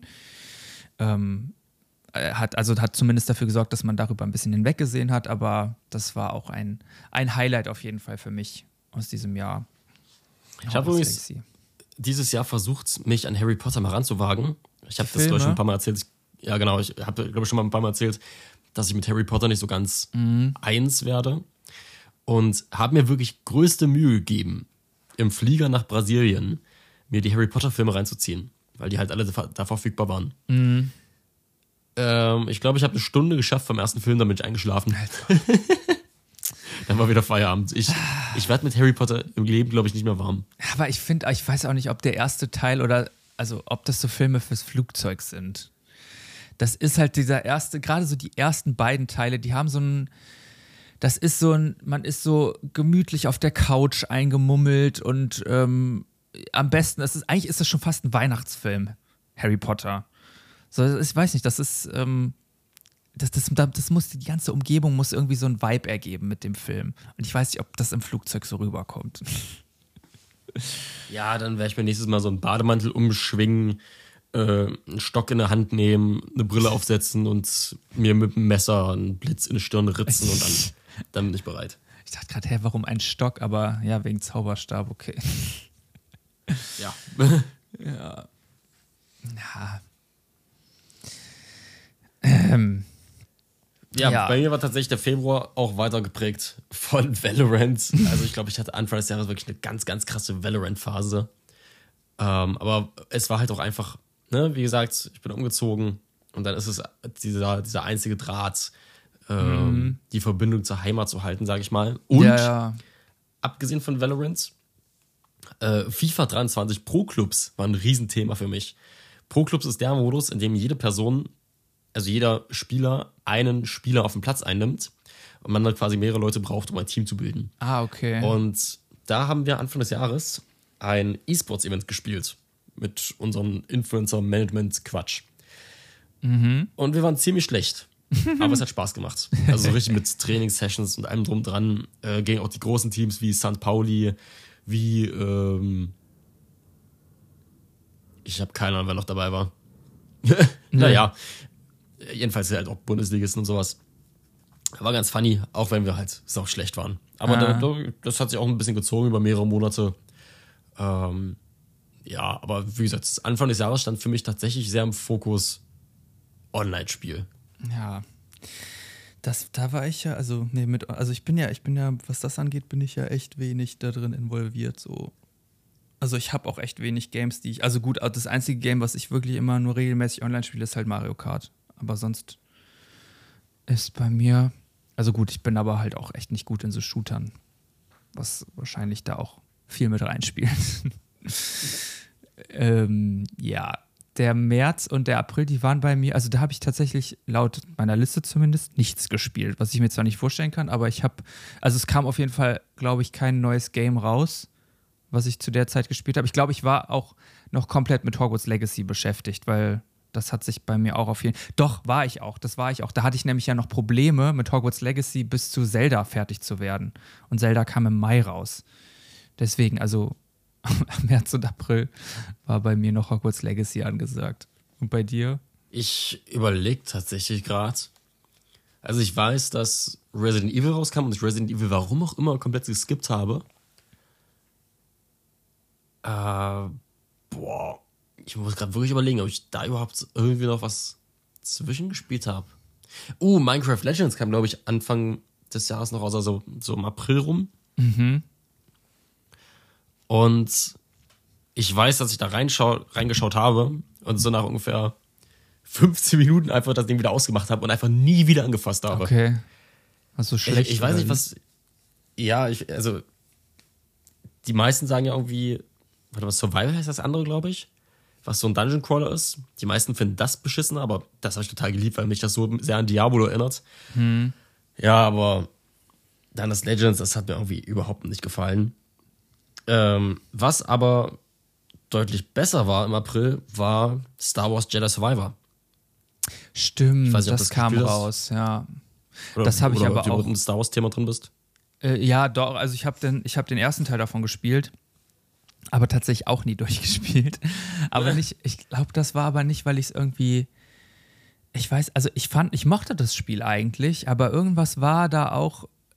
hat zumindest dafür gesorgt, dass man darüber ein bisschen hinweggesehen hat, aber das war auch ein Highlight auf jeden Fall für mich aus diesem Jahr. Ich habe übrigens dieses Jahr versucht, mich an Harry Potter mal ranzuwagen. Ich habe das, glaube ich, schon ein paar Mal erzählt. Ja, genau. Ich habe, glaube ich, schon mal ein paar Mal erzählt, dass ich mit Harry Potter nicht so ganz eins werde. Und habe mir wirklich größte Mühe gegeben, im Flieger nach Brasilien mir die Harry Potter-Filme reinzuziehen. Weil die halt alle da verfügbar waren. Ich glaube, ich habe eine Stunde geschafft vom ersten Film, dann bin ich eingeschlafen. Dann war wieder Feierabend. Ich werde mit Harry Potter im Leben, glaube ich, nicht mehr warm. Aber ich weiß auch nicht, ob der erste Teil also ob das so Filme fürs Flugzeug sind. Das ist halt dieser erste, gerade so die ersten beiden Teile, die haben man ist so gemütlich auf der Couch eingemummelt und am besten, eigentlich ist das schon fast ein Weihnachtsfilm, Harry Potter. So, ich weiß nicht, das ist, das muss, die ganze Umgebung muss irgendwie so ein Vibe ergeben mit dem Film. Und ich weiß nicht, ob das im Flugzeug so rüberkommt. Ja, dann werde ich mir nächstes Mal so einen Bademantel umschwingen, einen Stock in der Hand nehmen, eine Brille aufsetzen und mir mit dem Messer einen Blitz in die Stirn ritzen und dann bin ich bereit. Ich dachte gerade, warum ein Stock? Aber ja, wegen Zauberstab, okay. Ja. Ja. Ja, bei mir war tatsächlich der Februar auch weiter geprägt von Valorant. Also ich glaube, ich hatte Anfang des Jahres wirklich eine ganz, ganz krasse Valorant-Phase. Aber es war halt auch einfach, ne, wie gesagt, ich bin umgezogen und dann ist es dieser einzige Draht, die Verbindung zur Heimat zu halten, sage ich mal. Und abgesehen von Valorant, FIFA 23 Pro-Clubs war ein Riesenthema für mich. Pro-Clubs ist der Modus, in dem jede Person, also jeder Spieler, einen Spieler auf dem Platz einnimmt und man dann quasi mehrere Leute braucht, um ein Team zu bilden. Ah, okay. Und da haben wir Anfang des Jahres ein E-Sports-Event gespielt mit unserem Influencer-Management-Quatsch. Und wir waren ziemlich schlecht, aber es hat Spaß gemacht. Also so richtig mit Trainingssessions und allem drum dran, gegen auch die großen Teams wie St. Pauli, wie ich habe keine Ahnung, wer noch dabei war. Naja, jedenfalls halt auch Bundesligisten und sowas. War ganz funny, auch wenn wir halt sau schlecht waren. Aber das hat sich auch ein bisschen gezogen über mehrere Monate. Ja, aber wie gesagt, Anfang des Jahres stand für mich tatsächlich sehr im Fokus Online-Spiel. Ja. Da war ich ja, also ich bin ja, was das angeht, bin ich ja echt wenig da drin involviert. So. Also ich habe auch echt wenig Games, also gut, das einzige Game, was ich wirklich immer nur regelmäßig online spiele, ist halt Mario Kart. Aber sonst ist bei mir, also gut, ich bin aber halt auch echt nicht gut in so Shootern, was wahrscheinlich da auch viel mit reinspielt. Ja, der März und der April, die waren bei mir, also da habe ich tatsächlich laut meiner Liste zumindest nichts gespielt, was ich mir zwar nicht vorstellen kann, aber es kam auf jeden Fall, glaube ich, kein neues Game raus, was ich zu der Zeit gespielt habe. Ich glaube, ich war auch noch komplett mit Hogwarts Legacy beschäftigt, weil das hat sich bei mir auch auf jeden Fall. Doch, das war ich auch. Da hatte ich nämlich ja noch Probleme mit Hogwarts Legacy bis zu Zelda fertig zu werden. Und Zelda kam im Mai raus. Deswegen, also März und April war bei mir noch Hogwarts Legacy angesagt. Und bei dir? Ich überlege tatsächlich gerade. Also ich weiß, dass Resident Evil rauskam und ich Resident Evil warum auch immer komplett geskippt habe. Ich muss gerade wirklich überlegen, ob ich da überhaupt irgendwie noch was zwischengespielt habe. Minecraft Legends kam, glaube ich, Anfang des Jahres noch raus, also so im April rum. Und ich weiß, dass ich da reingeschaut habe und so nach ungefähr 15 Minuten einfach das Ding wieder ausgemacht habe und einfach nie wieder angefasst habe. Okay. Also schlecht. Ich weiß nicht, was. Ja, also die meisten sagen ja irgendwie, Survival heißt das andere, glaube ich, was so ein Dungeon Crawler ist. Die meisten finden das beschissen, aber das habe ich total geliebt, weil mich das so sehr an Diablo erinnert. Ja, aber dann das Legends, das hat mir irgendwie überhaupt nicht gefallen. Was aber deutlich besser war im April, war Star Wars Jedi Survivor. Stimmt, nicht, das kam raus, ja. Oder, das habe ich aber ob auch. du im Star Wars-Thema drin bist? Ja, doch, also ich hab den ersten Teil davon gespielt, aber tatsächlich auch nie durchgespielt. Aber ich glaube, das war aber nicht, weil ich es irgendwie, ich weiß, also ich mochte das Spiel eigentlich, aber irgendwas war da auch,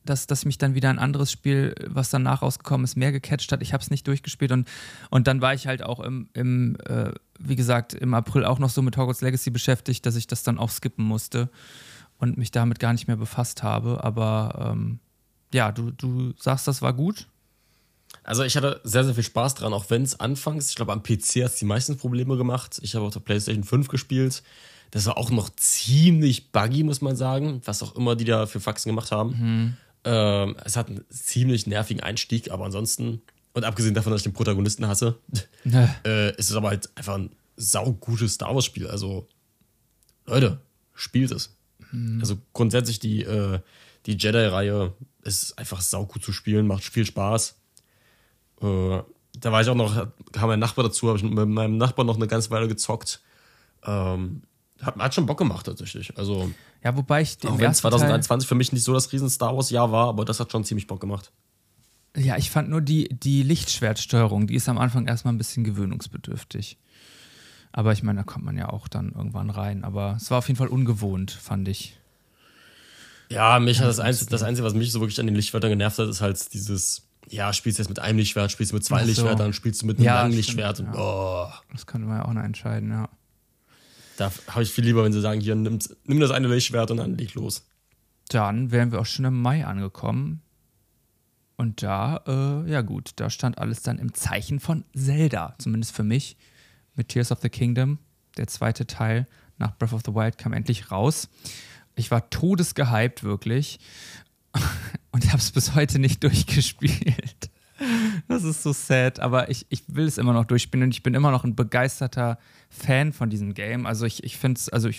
dass mich dann wieder ein anderes Spiel, was danach rausgekommen ist, mehr gecatcht hat. Ich habe es nicht durchgespielt und dann war ich halt auch wie gesagt, im April auch noch so mit Hogwarts Legacy beschäftigt, dass ich das dann auch skippen musste und mich damit gar nicht mehr befasst habe. Aber ja, du sagst, das war gut? Also ich hatte sehr, sehr viel Spaß dran, auch wenn es anfangs, ich glaube am PC hat es die meisten Probleme gemacht. Ich habe auf der PlayStation 5 gespielt. Das war auch noch ziemlich buggy, muss man sagen, was auch immer die da für Faxen gemacht haben. Es hat einen ziemlich nervigen Einstieg, aber ansonsten, und abgesehen davon, dass ich den Protagonisten hasse, ist es aber halt einfach ein saugutes Star Wars Spiel. Also, Leute, spielt es. Also grundsätzlich die Jedi-Reihe ist einfach saugut zu spielen, macht viel Spaß. Da war ich auch noch, kam mein Nachbar dazu, habe ich mit meinem Nachbarn noch eine ganze Weile gezockt. Hat schon Bock gemacht tatsächlich. Also, ja, wobei ich auch wenn 2021 für mich nicht so das riesen Star Wars Jahr war, aber das hat schon ziemlich Bock gemacht. Ja, ich fand nur die Lichtschwertsteuerung, die ist am Anfang erstmal ein bisschen gewöhnungsbedürftig. Aber ich meine, da kommt man ja auch dann irgendwann rein. Aber es war auf jeden Fall ungewohnt, fand ich. Ja, mich hat das Einzige, was mich so wirklich an den Lichtschwertern genervt hat, ist halt dieses, ja, spielst du jetzt mit einem Lichtschwert, spielst du mit zwei Lichtschwertern, spielst du mit einem langen Lichtschwert. Und, das könnte man ja auch noch entscheiden, ja. Da habe ich viel lieber, wenn sie sagen, hier, nimm das eine Lichtschwert und dann leg los. Dann wären wir auch schon im Mai angekommen. Und da, ja gut, da stand alles dann im Zeichen von Zelda, zumindest für mich, mit Tears of the Kingdom. Der zweite Teil nach Breath of the Wild kam endlich raus. Ich war todesgehypt, wirklich. Und habe es bis heute nicht durchgespielt. Das ist so sad, aber ich will es immer noch durchspielen und ich bin immer noch ein begeisterter Fan von diesem Game. Also ich finde es, also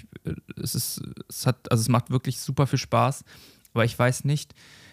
es macht wirklich super viel Spaß, aber ich weiß nicht,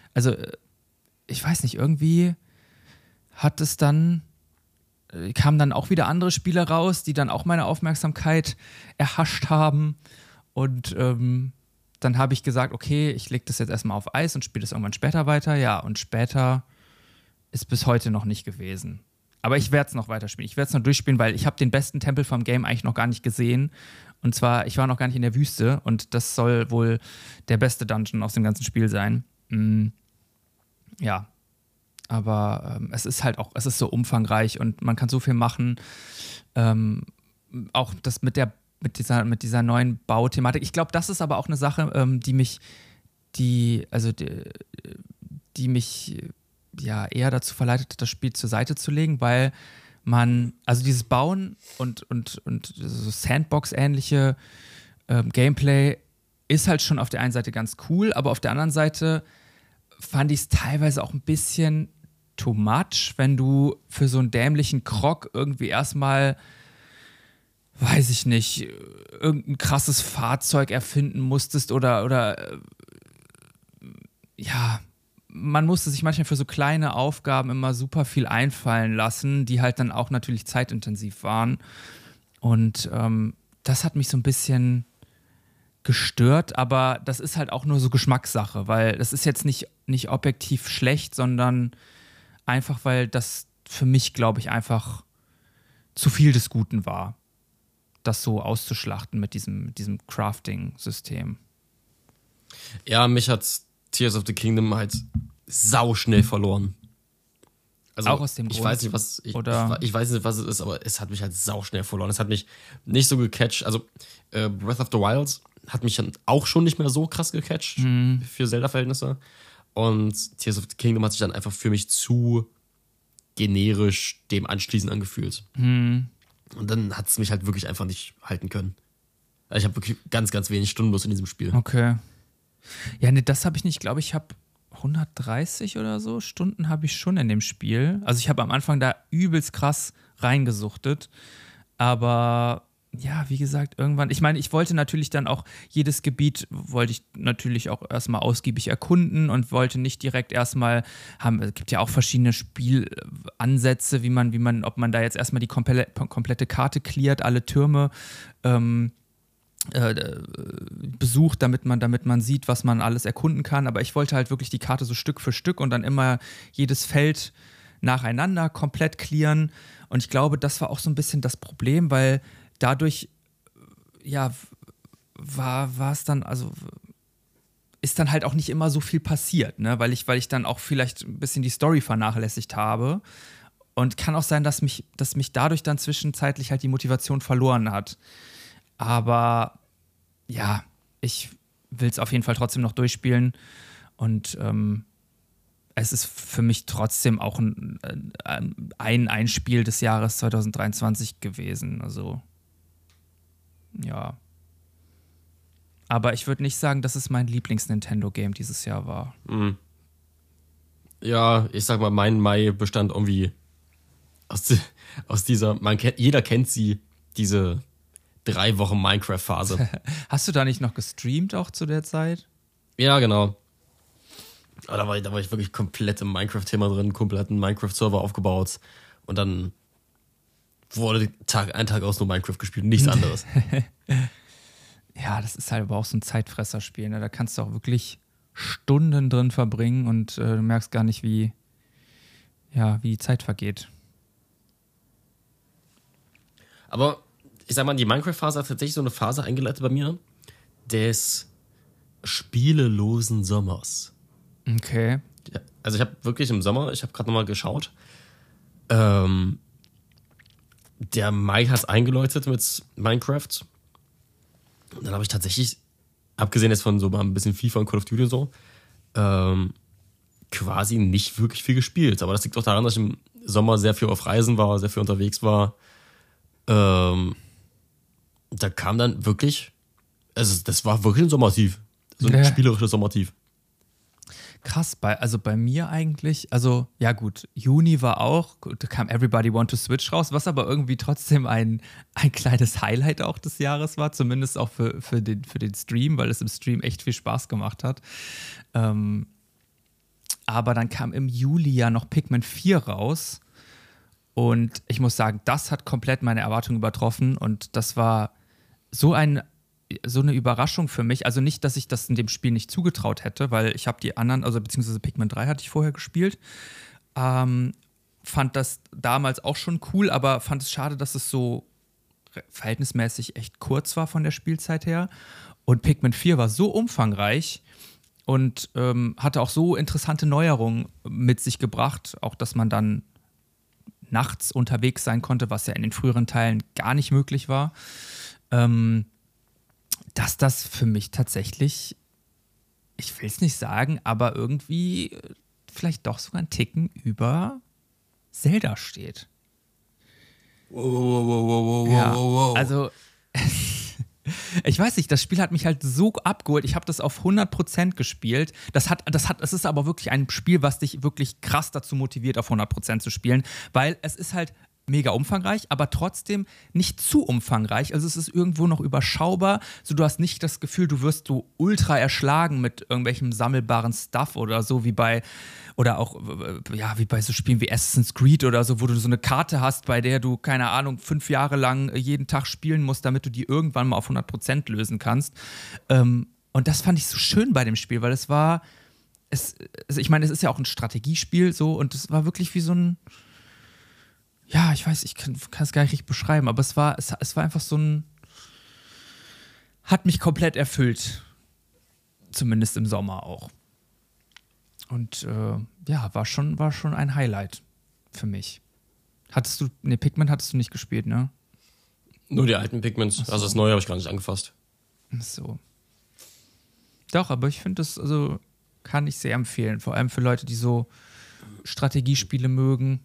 irgendwie hat es dann, kamen dann auch wieder andere Spiele raus, die dann auch meine Aufmerksamkeit erhascht haben und dann habe ich gesagt, okay, ich lege das jetzt erstmal auf Eis und spiele das irgendwann später weiter. Ja, und später ist bis heute noch nicht gewesen. Aber ich werde es noch weiterspielen. Ich werde es noch durchspielen, weil ich habe den besten Tempel vom Game eigentlich noch gar nicht gesehen. Und zwar, ich war noch gar nicht in der Wüste und das soll wohl der beste Dungeon aus dem ganzen Spiel sein. Ja, aber es ist halt auch, es ist so umfangreich und man kann so viel machen. Auch das mit dieser neuen Bauthematik. Ich glaube, das ist aber auch eine Sache, die mich ja eher dazu verleitet, das Spiel zur Seite zu legen, weil also dieses Bauen und so Sandbox-ähnliche Gameplay ist halt schon auf der einen Seite ganz cool, aber auf der anderen Seite fand ich es teilweise auch ein bisschen too much, wenn du für so einen dämlichen Krog irgendwie erstmal, weiß ich nicht, irgendein krasses Fahrzeug erfinden musstest oder ja, man musste sich manchmal für so kleine Aufgaben immer super viel einfallen lassen, die halt dann auch natürlich zeitintensiv waren. Und das hat mich so ein bisschen gestört, aber das ist halt auch nur so Geschmackssache, weil das ist jetzt nicht objektiv schlecht, sondern einfach, weil das für mich, glaube ich, einfach zu viel des Guten war, das so auszuschlachten mit diesem Crafting-System. Ja, mich hat Tears of the Kingdom halt sauschnell verloren. Also, auch aus dem Grund? Ich weiß nicht, was es ist, aber es hat mich halt sauschnell verloren. Es hat mich nicht so gecatcht. Also, Breath of the Wild hat mich dann auch schon nicht mehr so krass gecatcht für Zelda-Verhältnisse. Und Tears of the Kingdom hat sich dann einfach für mich zu generisch dem anschließend angefühlt. Und dann hat es mich halt wirklich einfach nicht halten können. Also ich habe wirklich ganz, ganz wenig Stunden bloß in diesem Spiel. Okay. Ja, nee, das habe ich nicht. Ich glaube, ich habe 130 oder so Stunden habe ich schon in dem Spiel. Also ich habe am Anfang da übelst krass reingesuchtet. Aber ja, wie gesagt, irgendwann, ich meine, ich wollte natürlich dann auch jedes Gebiet, wollte ich natürlich auch erstmal ausgiebig erkunden und wollte nicht direkt erstmal haben, es gibt ja auch verschiedene Spielansätze, ob man da jetzt erstmal die komplette Karte cleart, alle Türme besucht, damit man sieht, was man alles erkunden kann. Aber ich wollte halt wirklich die Karte so Stück für Stück und dann immer jedes Feld nacheinander komplett clearen. Und ich glaube, das war auch so ein bisschen das Problem, weil dadurch, ja, war es dann, also ist dann halt auch nicht immer so viel passiert, ne? Weil ich dann auch vielleicht ein bisschen die Story vernachlässigt habe. Und kann auch sein, dass mich dadurch dann zwischenzeitlich halt die Motivation verloren hat. Aber ja, ich will es auf jeden Fall trotzdem noch durchspielen. Und es ist für mich trotzdem auch ein Spiel des Jahres 2023 gewesen. Also, ja. Aber ich würde nicht sagen, dass es mein Lieblings-Nintendo-Game dieses Jahr war. Mhm. Ja, ich sag mal, mein Mai bestand irgendwie aus dieser, jeder kennt sie, diese 3 Wochen Minecraft-Phase. Hast du da nicht noch gestreamt auch zu der Zeit? Ja, genau. Aber da war ich wirklich komplett im Minecraft-Thema drin. Kumpel hat einen Minecraft-Server aufgebaut und dann wurde ein Tag aus nur Minecraft gespielt, nichts anderes. Ja, das ist halt aber auch so ein Zeitfresserspiel. Ne? Da kannst du auch wirklich Stunden drin verbringen und du merkst gar nicht, wie die Zeit vergeht. Aber ich sag mal, die Minecraft-Phase hat tatsächlich so eine Phase eingeleitet bei mir des spielelosen Sommers. Okay. Ja, also ich habe wirklich im Sommer, ich habe gerade nochmal geschaut, der Mai hat eingeläutet mit Minecraft. Und dann habe ich tatsächlich, abgesehen jetzt von so mal ein bisschen FIFA und Call of Duty und so, quasi nicht wirklich viel gespielt. Aber das liegt auch daran, dass ich im Sommer sehr viel auf Reisen war, sehr viel unterwegs war. Da kam dann wirklich, also das war wirklich ein Sommertief. So ein spielerisches Sommertief. Krass, bei mir eigentlich, also ja gut, Juni war auch, da kam Everybody Want to Switch raus, was aber irgendwie trotzdem ein kleines Highlight auch des Jahres war, zumindest auch für den Stream, weil es im Stream echt viel Spaß gemacht hat. Aber dann kam im Juli ja noch Pikmin 4 raus und ich muss sagen, das hat komplett meine Erwartungen übertroffen und das war so eine Überraschung für mich. Also nicht, dass ich das in dem Spiel nicht zugetraut hätte, weil ich habe die anderen, also beziehungsweise Pikmin 3 hatte ich vorher gespielt. Fand das damals auch schon cool, aber fand es schade, dass es so verhältnismäßig echt kurz war von der Spielzeit her. Und Pikmin 4 war so umfangreich und hatte auch so interessante Neuerungen mit sich gebracht, auch dass man dann nachts unterwegs sein konnte, was ja in den früheren Teilen gar nicht möglich war. Dass das für mich tatsächlich, ich will es nicht sagen, aber irgendwie vielleicht doch sogar einen Ticken über Zelda steht. Wow. Also, ich weiß nicht, das Spiel hat mich halt so abgeholt. Ich habe das auf 100% gespielt. Es ist aber wirklich ein Spiel, was dich wirklich krass dazu motiviert, auf 100% zu spielen, weil es ist halt mega umfangreich, aber trotzdem nicht zu umfangreich. Also es ist irgendwo noch überschaubar. So, du hast nicht das Gefühl, du wirst so ultra erschlagen mit irgendwelchem sammelbaren Stuff oder so wie bei so Spielen wie Assassin's Creed oder so, wo du so eine Karte hast, bei der du, keine Ahnung, 5 Jahre lang jeden Tag spielen musst, damit du die irgendwann mal auf 100% lösen kannst. Und das fand ich so schön bei dem Spiel, weil ich meine, es ist ja auch ein Strategiespiel so und es war wirklich wie so ein, ja, ich weiß, ich kann es gar nicht richtig beschreiben, aber es war einfach so ein, hat mich komplett erfüllt. Zumindest im Sommer auch. Und war schon ein Highlight für mich. Pikmin hattest du nicht gespielt, ne? Nur die alten Pikmins, also das Neue habe ich gar nicht angefasst. So. Doch, aber ich finde das, also kann ich sehr empfehlen, vor allem für Leute, die so Strategiespiele mögen.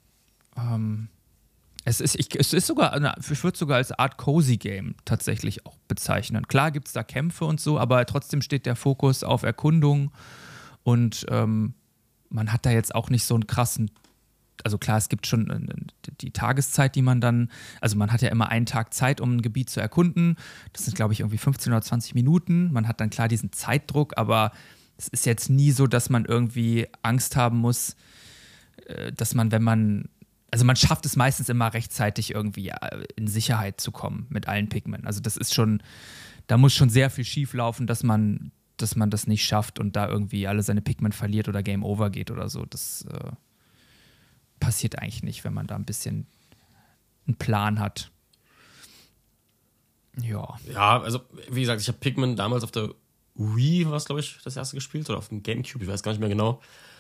Es ist sogar, ich würde es sogar als Art Cozy Game tatsächlich auch bezeichnen. Klar gibt es da Kämpfe und so, aber trotzdem steht der Fokus auf Erkundung und man hat da jetzt auch nicht so einen krassen, also klar, es gibt schon die Tageszeit, die man dann, also man hat ja immer einen Tag Zeit, um ein Gebiet zu erkunden. Das sind, glaube ich, irgendwie 15 oder 20 Minuten. Man hat dann klar diesen Zeitdruck, aber es ist jetzt nie so, dass man irgendwie Angst haben muss, dass man schafft es meistens immer rechtzeitig irgendwie in Sicherheit zu kommen mit allen Pikmin. Also das ist schon, da muss schon sehr viel schief laufen, dass man das nicht schafft und da irgendwie alle seine Pikmin verliert oder Game Over geht oder so. Das passiert eigentlich nicht, wenn man da ein bisschen einen Plan hat. Ja. Ja, also wie gesagt, ich habe Pikmin damals auf der Wii war es, glaube ich, das erste gespielt oder auf dem Gamecube, ich weiß gar nicht mehr genau.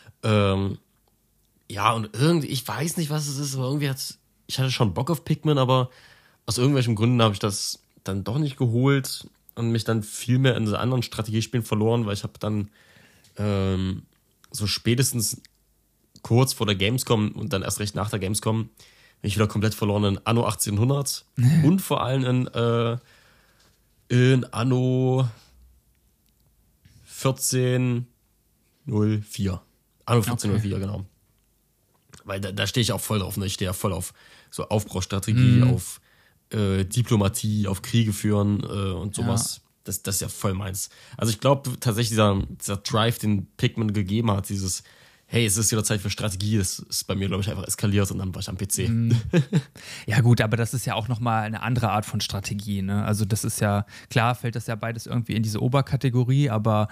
Ja, und irgendwie, ich weiß nicht, was es ist, aber irgendwie ich hatte schon Bock auf Pikmin, aber aus irgendwelchen Gründen habe ich das dann doch nicht geholt und mich dann viel mehr in so anderen Strategiespielen verloren, weil ich habe dann so spätestens kurz vor der Gamescom und dann erst recht nach der Gamescom bin ich wieder komplett verloren in Anno 1800 und vor allem in Anno 1404. Anno 1404, genau. Weil da stehe ich auch voll drauf. Ne? Ich stehe ja voll auf so Aufbaustrategie, auf Diplomatie, auf Kriege führen und sowas. Ja. Das ist ja voll meins. Also ich glaube tatsächlich, dieser Drive, den Pikmin gegeben hat, dieses, hey, es ist wieder Zeit für Strategie, das ist bei mir, glaube ich, einfach eskaliert und dann war ich am PC. Ja gut, aber das ist ja auch nochmal eine andere Art von Strategie. Ne? Also das ist ja, klar fällt das ja beides irgendwie in diese Oberkategorie, aber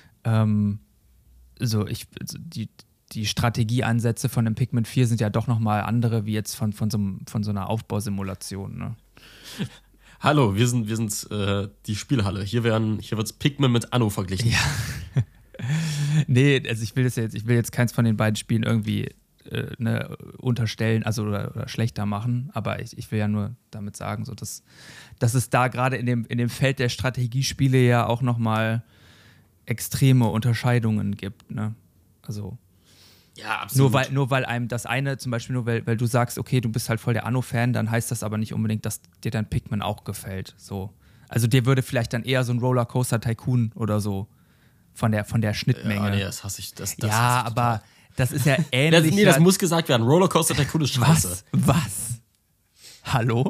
die Strategieansätze von dem Pikmin 4 sind ja doch nochmal andere, wie jetzt von so einer Aufbausimulation. Ne? Hallo, wir sind die Spielhalle. Hier wird's Pikmin mit Anno verglichen. Ja. Nee, also ich will jetzt keins von den beiden Spielen irgendwie unterstellen, also oder schlechter machen, aber ich will ja nur damit sagen, so dass es da gerade in dem Feld der Strategiespiele ja auch nochmal extreme Unterscheidungen gibt, ne? Also ja, absolut. Nur weil einem das eine, zum Beispiel nur weil du sagst, okay, du bist halt voll der Anno-Fan, dann heißt das aber nicht unbedingt, dass dir dann Pikmin auch gefällt. So. Also dir würde vielleicht dann eher so ein Rollercoaster Tycoon oder so von der Schnittmenge. Ja, nee, das hasse ich. Das ja, hasse ich aber das ist ja ähnlich. Nee, das muss gesagt werden. Rollercoaster Tycoon ist scheiße. Was? Hallo?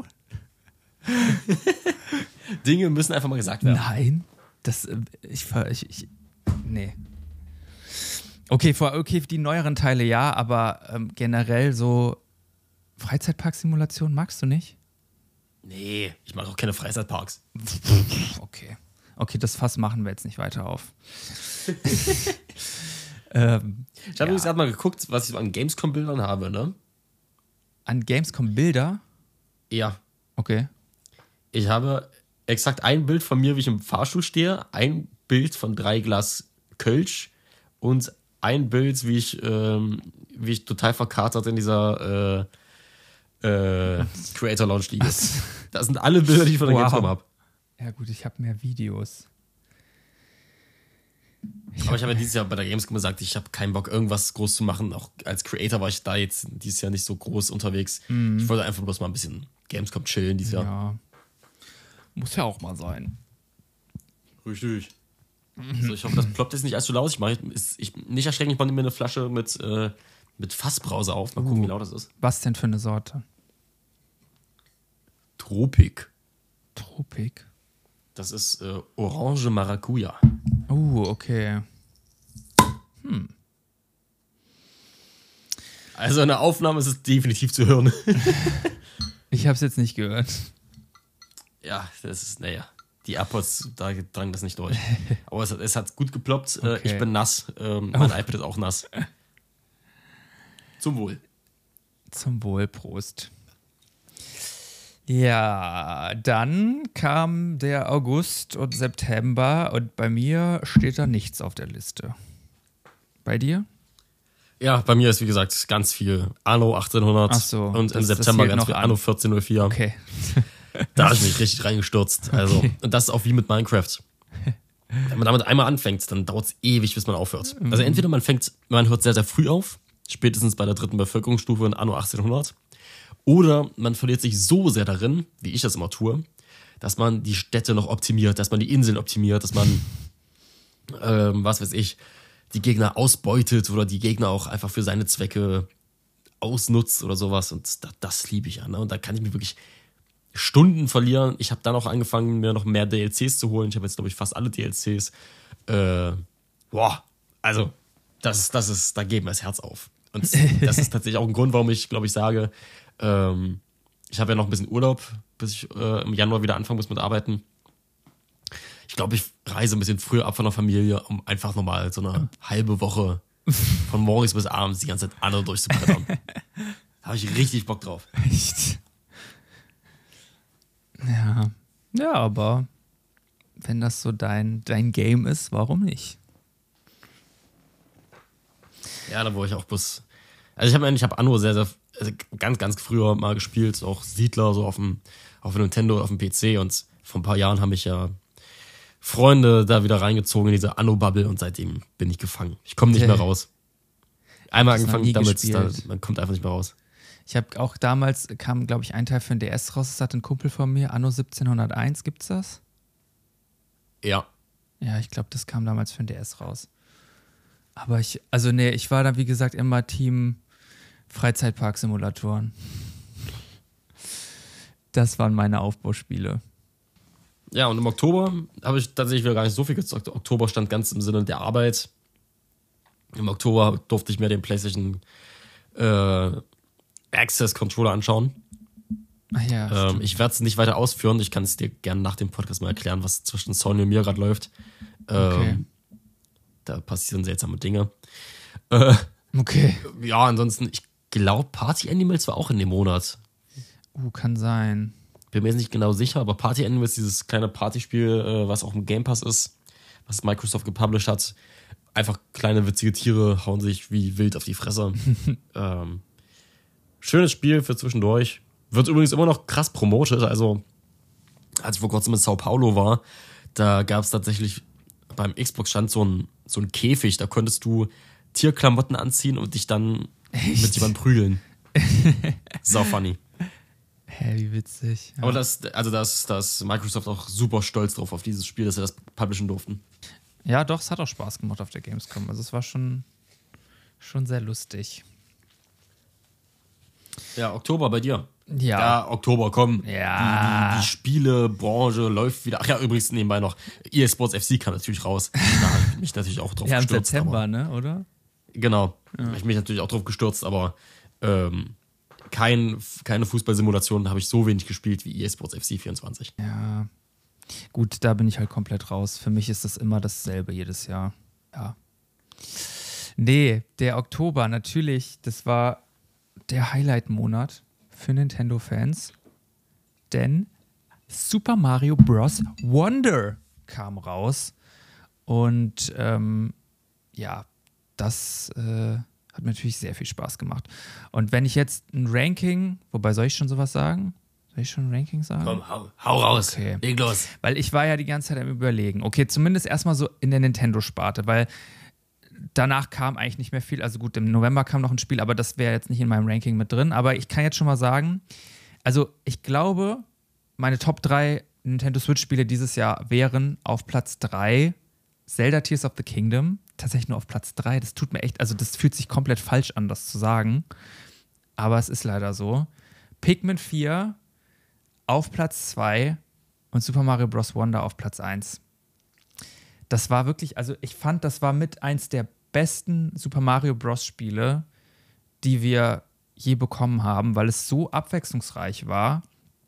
Dinge müssen einfach mal gesagt werden. Nein. Nee. Okay, für die neueren Teile ja, aber generell so Freizeitpark-Simulation magst du nicht? Nee, ich mag auch keine Freizeitparks. Okay, das Fass machen wir jetzt nicht weiter auf. Ich habe übrigens gerade mal geguckt, was ich so an Gamescom-Bildern habe, ne? An Gamescom-Bilder? Ja. Okay. Ich habe exakt ein Bild von mir, wie ich im Fahrstuhl stehe, ein Bild von 3 Glas Kölsch und ein Bild, wie ich total verkatert in dieser Creator Lounge liege. Das sind alle Bilder, die ich von der Gamescom habe. Ja gut, ich habe mehr Videos. Aber ich habe ja dieses Jahr bei der Gamescom gesagt, ich habe keinen Bock, irgendwas groß zu machen. Auch als Creator war ich da jetzt dieses Jahr nicht so groß unterwegs. Ich wollte einfach bloß mal ein bisschen Gamescom chillen dieses Jahr. Ja. Muss ja auch mal sein. Richtig. Also ich hoffe, das ploppt jetzt nicht allzu laut. Nicht erschrecken, ich mache mir eine Flasche mit Fassbrause auf. Mal gucken, wie laut das ist. Was denn für eine Sorte? Tropik. Tropik? Das ist Orange Maracuja. Okay. Also in der Aufnahme ist es definitiv zu hören. Ich habe es jetzt nicht gehört. Ja, das ist, naja, die AirPods, da drang das nicht durch. Aber es hat gut geploppt. Okay. Ich bin nass. Mein iPad ist auch nass. Zum Wohl. Zum Wohl, Prost. Ja, dann kam der August und September und bei mir steht da nichts auf der Liste. Bei dir? Ja, bei mir ist wie gesagt ganz viel Anno 1800 und im September ganz viel Anno 1404. Okay. Da habe ich mich richtig reingestürzt. Also, und das ist auch wie mit Minecraft. Wenn man damit einmal anfängt, dann dauert es ewig, bis man aufhört. Also entweder man hört sehr, sehr früh auf, spätestens bei der 3. Bevölkerungsstufe in Anno 1800. Oder man verliert sich so sehr darin, wie ich das immer tue, dass man die Städte noch optimiert, dass man die Inseln optimiert, dass man, was weiß ich, die Gegner ausbeutet oder die Gegner auch einfach für seine Zwecke ausnutzt oder sowas. Und das liebe ich ja. Ne? Und da kann ich mir wirklich Stunden verlieren. Ich habe dann auch angefangen, mir noch mehr DLCs zu holen. Ich habe jetzt, glaube ich, fast alle DLCs. Also, da geht mir das Herz auf. Und das ist tatsächlich auch ein Grund, warum ich, glaube ich, sage, ich habe ja noch ein bisschen Urlaub, bis ich im Januar wieder anfangen muss mit Arbeiten. Ich glaube, ich reise ein bisschen früher ab von der Familie, um einfach nochmal so eine halbe Woche von morgens bis abends die ganze Zeit Anno durchzubrettern. Da habe ich richtig Bock drauf. Echt? Ja, aber wenn das so dein Game ist, warum nicht? Ja, da wo ich auch bloß. Also ich habe Anno also ganz, ganz früher mal gespielt, auch Siedler, so auf dem Nintendo, auf dem PC, und vor ein paar Jahren haben mich ja Freunde da wieder reingezogen in diese Anno-Bubble, und seitdem bin ich gefangen. Ich komme nicht mehr raus. Einmal angefangen damit, man kommt einfach nicht mehr raus. Ich habe auch damals, kam glaube ich ein Teil für den DS raus, das hat ein Kumpel von mir, Anno 1701, gibt's das? Ja. Ja, ich glaube, das kam damals für den DS raus. Aber ich war da wie gesagt immer Team Freizeitpark-Simulatoren. Das waren meine Aufbauspiele. Ja, und im Oktober habe ich tatsächlich wieder gar nicht so viel gezockt. Oktober stand ganz im Sinne der Arbeit. Im Oktober durfte ich mir den PlayStation Access Controller anschauen. Ach ja, ich werde es nicht weiter ausführen. Ich kann es dir gerne nach dem Podcast mal erklären, was zwischen Sony und mir gerade läuft. Okay. Da passieren seltsame Dinge. Okay. Ja, ansonsten, ich glaube, Party Animals war auch in dem Monat. Kann sein. Bin mir jetzt nicht genau sicher, aber Party Animals, dieses kleine Partyspiel, was auch im Game Pass ist, was Microsoft gepublished hat. Einfach kleine witzige Tiere hauen sich wie wild auf die Fresse. Schönes Spiel für zwischendurch. Wird übrigens immer noch krass promotet. Also, als ich vor kurzem in Sao Paulo war, da gab es tatsächlich beim Xbox-Stand so ein Käfig. Da konntest du Tierklamotten anziehen und dich dann mit jemandem prügeln. Sau funny. Hä, wie witzig. Ja. Aber da ist Microsoft auch super stolz drauf, auf dieses Spiel, dass sie das publishen durften. Ja, doch, es hat auch Spaß gemacht auf der Gamescom. Also es war schon sehr lustig. Ja, Oktober bei dir. Ja, Oktober, komm. Ja. Die Spielebranche läuft wieder. Ach ja, übrigens nebenbei noch. EA Sports FC kam natürlich raus. Da habe ich mich natürlich auch drauf gestürzt. Ja, im September, ne, oder? Genau. Ja. Habe ich mich natürlich auch drauf gestürzt, aber keine Fußballsimulation habe ich so wenig gespielt wie EA Sports FC 24. Ja. Gut, da bin ich halt komplett raus. Für mich ist das immer dasselbe jedes Jahr. Ja. Nee, der Oktober, natürlich, das war der Highlight-Monat für Nintendo-Fans, denn Super Mario Bros. Wonder kam raus und das hat mir natürlich sehr viel Spaß gemacht. Und wenn ich jetzt ein Ranking, wobei soll ich schon sowas sagen? Soll ich schon ein Ranking sagen? Komm, hau raus. Okay. Leg los. Weil ich war ja die ganze Zeit am Überlegen. Okay, zumindest erstmal so in der Nintendo-Sparte, weil danach kam eigentlich nicht mehr viel. Also gut, im November kam noch ein Spiel, aber das wäre jetzt nicht in meinem Ranking mit drin. Aber ich kann jetzt schon mal sagen, also ich glaube, meine Top 3 Nintendo Switch-Spiele dieses Jahr wären auf Platz 3 Zelda Tears of the Kingdom. Tatsächlich nur auf Platz 3. Das tut mir echt, also das fühlt sich komplett falsch an, das zu sagen. Aber es ist leider so. Pikmin 4 auf Platz 2 und Super Mario Bros. Wonder auf Platz 1. Das war wirklich, also ich fand, das war mit eins der besten Super Mario Bros. Spiele, die wir je bekommen haben, weil es so abwechslungsreich war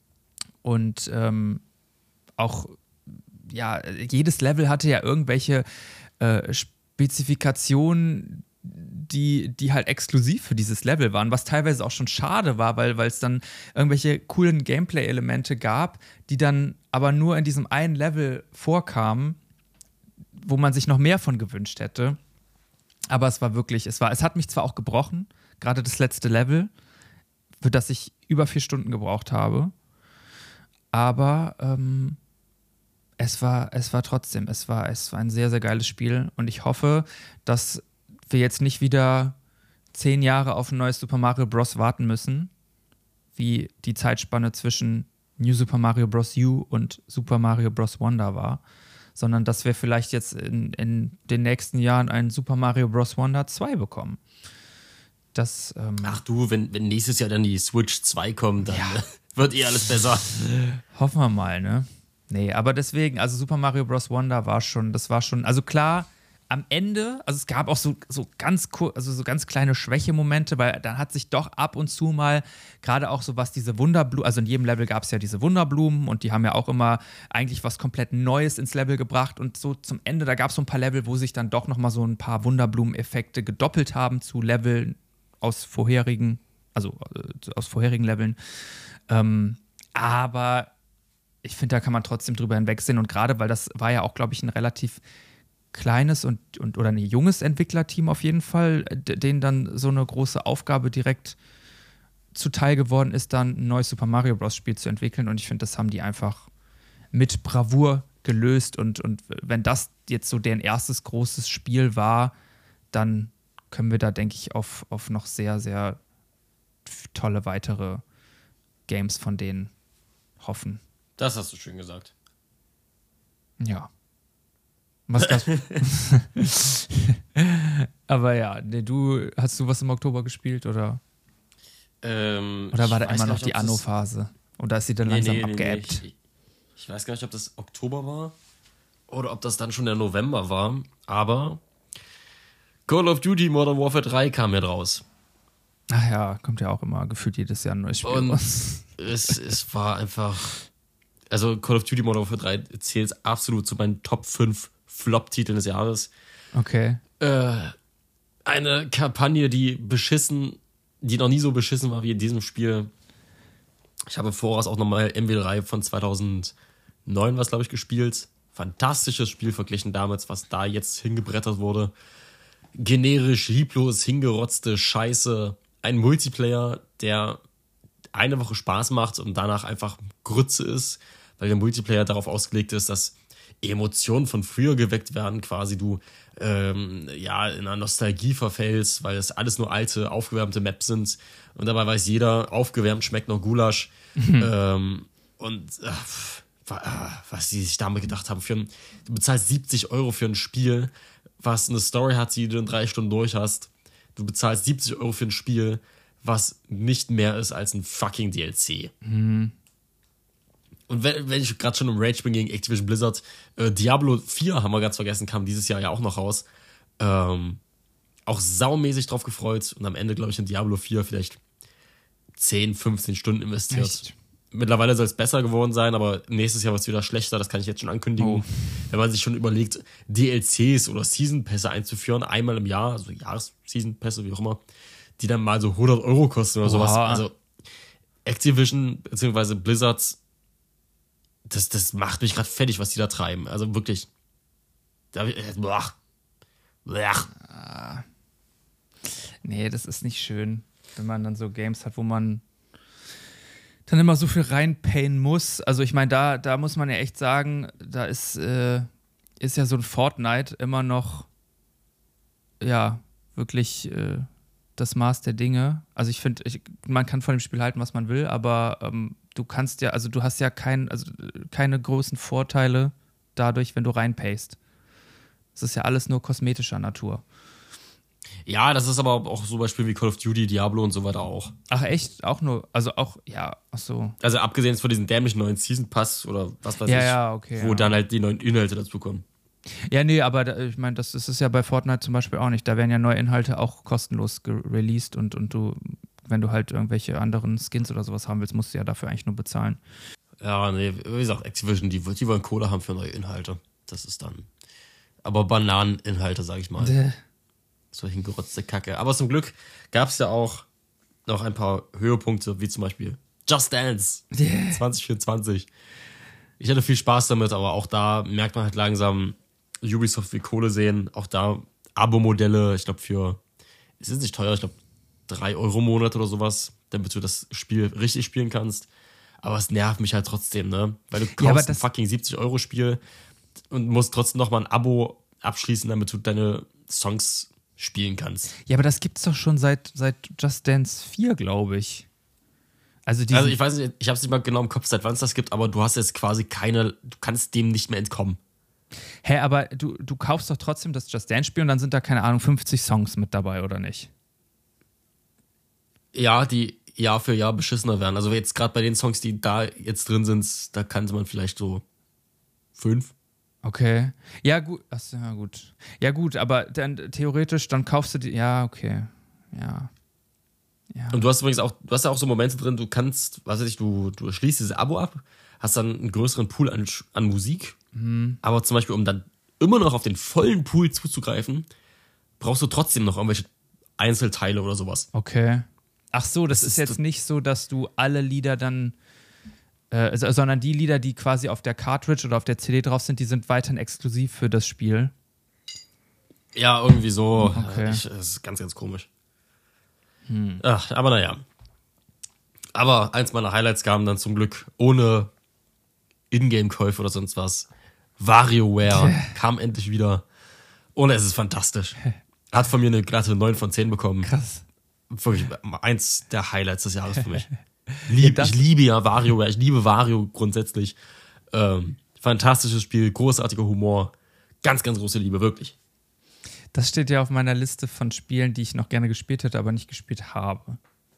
und auch, ja, jedes Level hatte ja irgendwelche Spezifikationen, die halt exklusiv für dieses Level waren, was teilweise auch schon schade war, weil es dann irgendwelche coolen Gameplay-Elemente gab, die dann aber nur in diesem einen Level vorkamen, wo man sich noch mehr von gewünscht hätte. Aber es war wirklich, es hat mich zwar auch gebrochen, gerade das letzte Level, für das ich über 4 Stunden gebraucht habe, aber es war trotzdem, es war ein sehr, sehr geiles Spiel und ich hoffe, dass wir jetzt nicht wieder 10 Jahre auf ein neues Super Mario Bros. Warten müssen, wie die Zeitspanne zwischen New Super Mario Bros. U und Super Mario Bros. Wonder war, sondern dass wir vielleicht jetzt in den nächsten Jahren einen Super Mario Bros. Wonder 2 bekommen. Das, Ach du, wenn nächstes Jahr dann die Switch 2 kommt, dann wird alles besser. Hoffen wir mal, ne? Nee, aber deswegen, also Super Mario Bros. Wonder war schon, also klar, am Ende, also es gab auch so ganz kleine Schwächemomente, weil dann hat sich doch ab und zu mal, gerade auch so was diese Wunderblumen, also in jedem Level gab es ja diese Wunderblumen und die haben ja auch immer eigentlich was komplett Neues ins Level gebracht und so zum Ende, da gab es so ein paar Level, wo sich dann doch nochmal so ein paar Wunderblumeneffekte gedoppelt haben zu Leveln aus vorherigen Leveln. Aber ich finde, da kann man trotzdem drüber hinwegsehen. Und gerade, weil das war ja auch, glaube ich, ein relativ kleines oder ein junges Entwicklerteam auf jeden Fall, denen dann so eine große Aufgabe direkt zuteil geworden ist, dann ein neues Super Mario Bros. Spiel zu entwickeln. Und ich finde, das haben die einfach mit Bravour gelöst. Und wenn das jetzt so deren erstes großes Spiel war, dann können wir da, denke ich, auf noch sehr, sehr tolle weitere Games von denen hoffen. Das hast du schön gesagt. Ja. Was das? Aber ja, nee, hast du was im Oktober gespielt oder war da immer noch die Anno-Phase? Oder ist sie dann langsam abgeebbt? Nee. Ich weiß gar nicht, ob das Oktober war oder ob das dann schon der November war, aber Call of Duty Modern Warfare 3 kam ja raus. Ach ja, kommt ja auch immer gefühlt jedes Jahr ein neues Spiel und raus. Es war einfach, also Call of Duty Modern Warfare 3 zählt absolut zu meinen Top 5 Flop-Titeln des Jahres. Okay. Eine Kampagne, die noch nie so beschissen war wie in diesem Spiel. Ich habe voraus auch nochmal MW3 von 2009 was, glaube ich, gespielt. Fantastisches Spiel verglichen damit, was da jetzt hingebrettert wurde. Generisch, lieblos, hingerotzte Scheiße. Ein Multiplayer, der eine Woche Spaß macht und danach einfach Grütze ist, weil der Multiplayer darauf ausgelegt ist, dass Emotionen von früher geweckt werden, quasi du in einer Nostalgie verfällst, weil es alles nur alte, aufgewärmte Maps sind und dabei weiß jeder, aufgewärmt schmeckt noch Gulasch. Was die sich damit gedacht haben, du bezahlst 70 Euro für ein Spiel, was eine Story hat, die du in 3 Stunden durch hast. Du bezahlst 70 Euro für ein Spiel, was nicht mehr ist als ein fucking DLC. Und wenn ich gerade schon im Rage bin gegen Activision Blizzard, Diablo 4 haben wir ganz vergessen, kam dieses Jahr ja auch noch raus. Auch saumäßig drauf gefreut und am Ende, glaube ich, in Diablo 4 vielleicht 10, 15 Stunden investiert. Echt? Mittlerweile soll es besser geworden sein, aber nächstes Jahr wird es wieder schlechter, das kann ich jetzt schon ankündigen. Wenn man sich schon überlegt, DLCs oder Season-Pässe einzuführen, einmal im Jahr, also Jahres-Season-Pässe, wie auch immer, die dann mal so 100 Euro kosten oder sowas. Also Activision bzw. Blizzard, das macht mich gerade fertig, was die da treiben. Also wirklich. Nee, das ist nicht schön, wenn man dann so Games hat, wo man dann immer so viel reinpayen muss. Also ich meine, da muss man ja echt sagen, da ist ja so ein Fortnite immer noch wirklich das Maß der Dinge. Also ich finde, man kann von dem Spiel halten, was man will, aber du hast ja keine großen Vorteile dadurch, wenn du reinpayst. Das ist ja alles nur kosmetischer Natur. Ja, das ist aber auch so Beispiel wie Call of Duty, Diablo und so weiter auch. Ach echt? Auch nur, also auch, ja, ach so. Also abgesehen von diesem dämlichen neuen Season Pass oder was weiß ich, okay, wo dann halt die neuen Inhalte dazu kommen. Ja, nee, aber ich meine, das ist ja bei Fortnite zum Beispiel auch nicht. Da werden ja neue Inhalte auch kostenlos released und du, wenn du halt irgendwelche anderen Skins oder sowas haben willst, musst du ja dafür eigentlich nur bezahlen. Ja, nee, wie gesagt, Activision, die wollen Kohle haben für neue Inhalte. Das ist dann aber Bananeninhalte, sag ich mal. So hingerotzte Kacke. Aber zum Glück gab es ja auch noch ein paar Höhepunkte, wie zum Beispiel Just Dance 2024. Ich hatte viel Spaß damit, aber auch da merkt man halt langsam, Ubisoft will Kohle sehen. Auch da Abo-Modelle, ich glaube es ist nicht teuer, ich glaube 3 Euro im Monat oder sowas, damit du das Spiel richtig spielen kannst. Aber es nervt mich halt trotzdem, ne? Weil du kaufst ein fucking 70-Euro-Spiel und musst trotzdem nochmal ein Abo abschließen, damit du deine Songs spielen kannst. Ja, aber das gibt's doch schon seit Just Dance 4, glaube ich. Also ich weiß nicht, ich habe es nicht mal genau im Kopf, seit wann es das gibt, aber du hast jetzt quasi du kannst dem nicht mehr entkommen. Hä, aber du kaufst doch trotzdem das Just Dance Spiel und dann sind da, keine Ahnung, 50 Songs mit dabei, oder nicht? Ja, die Jahr für Jahr beschissener werden. Also jetzt gerade bei den Songs, die da jetzt drin sind, da kannte man vielleicht so 5. Okay. Ja, gut. Achso, ja, gut. Ja, gut, aber dann theoretisch, dann kaufst du die. Ja, okay. Ja. Und du hast übrigens auch, ja auch so Momente drin, du kannst, was weiß ich, du schließt dieses Abo ab, hast dann einen größeren Pool an Musik, aber zum Beispiel, um dann immer noch auf den vollen Pool zuzugreifen, brauchst du trotzdem noch irgendwelche Einzelteile oder sowas. Okay. Ach so, das ist jetzt nicht so, dass du alle Lieder dann Sondern die Lieder, die quasi auf der Cartridge oder auf der CD drauf sind, die sind weiterhin exklusiv für das Spiel. Ja, irgendwie so. Okay. Das ist ganz, ganz komisch. Ach, aber naja. Aber eins meiner Highlights kam dann zum Glück ohne Ingame-Käufe oder sonst was. WarioWare kam endlich wieder. Und es ist fantastisch. Hat von mir eine glatte 9 von 10 bekommen. Krass. Wirklich eins der Highlights des Jahres für mich. Ich liebe ja WarioWare. Ich liebe Wario grundsätzlich. Fantastisches Spiel, großartiger Humor. Ganz, ganz große Liebe, wirklich. Das steht ja auf meiner Liste von Spielen, die ich noch gerne gespielt hätte, aber nicht gespielt habe.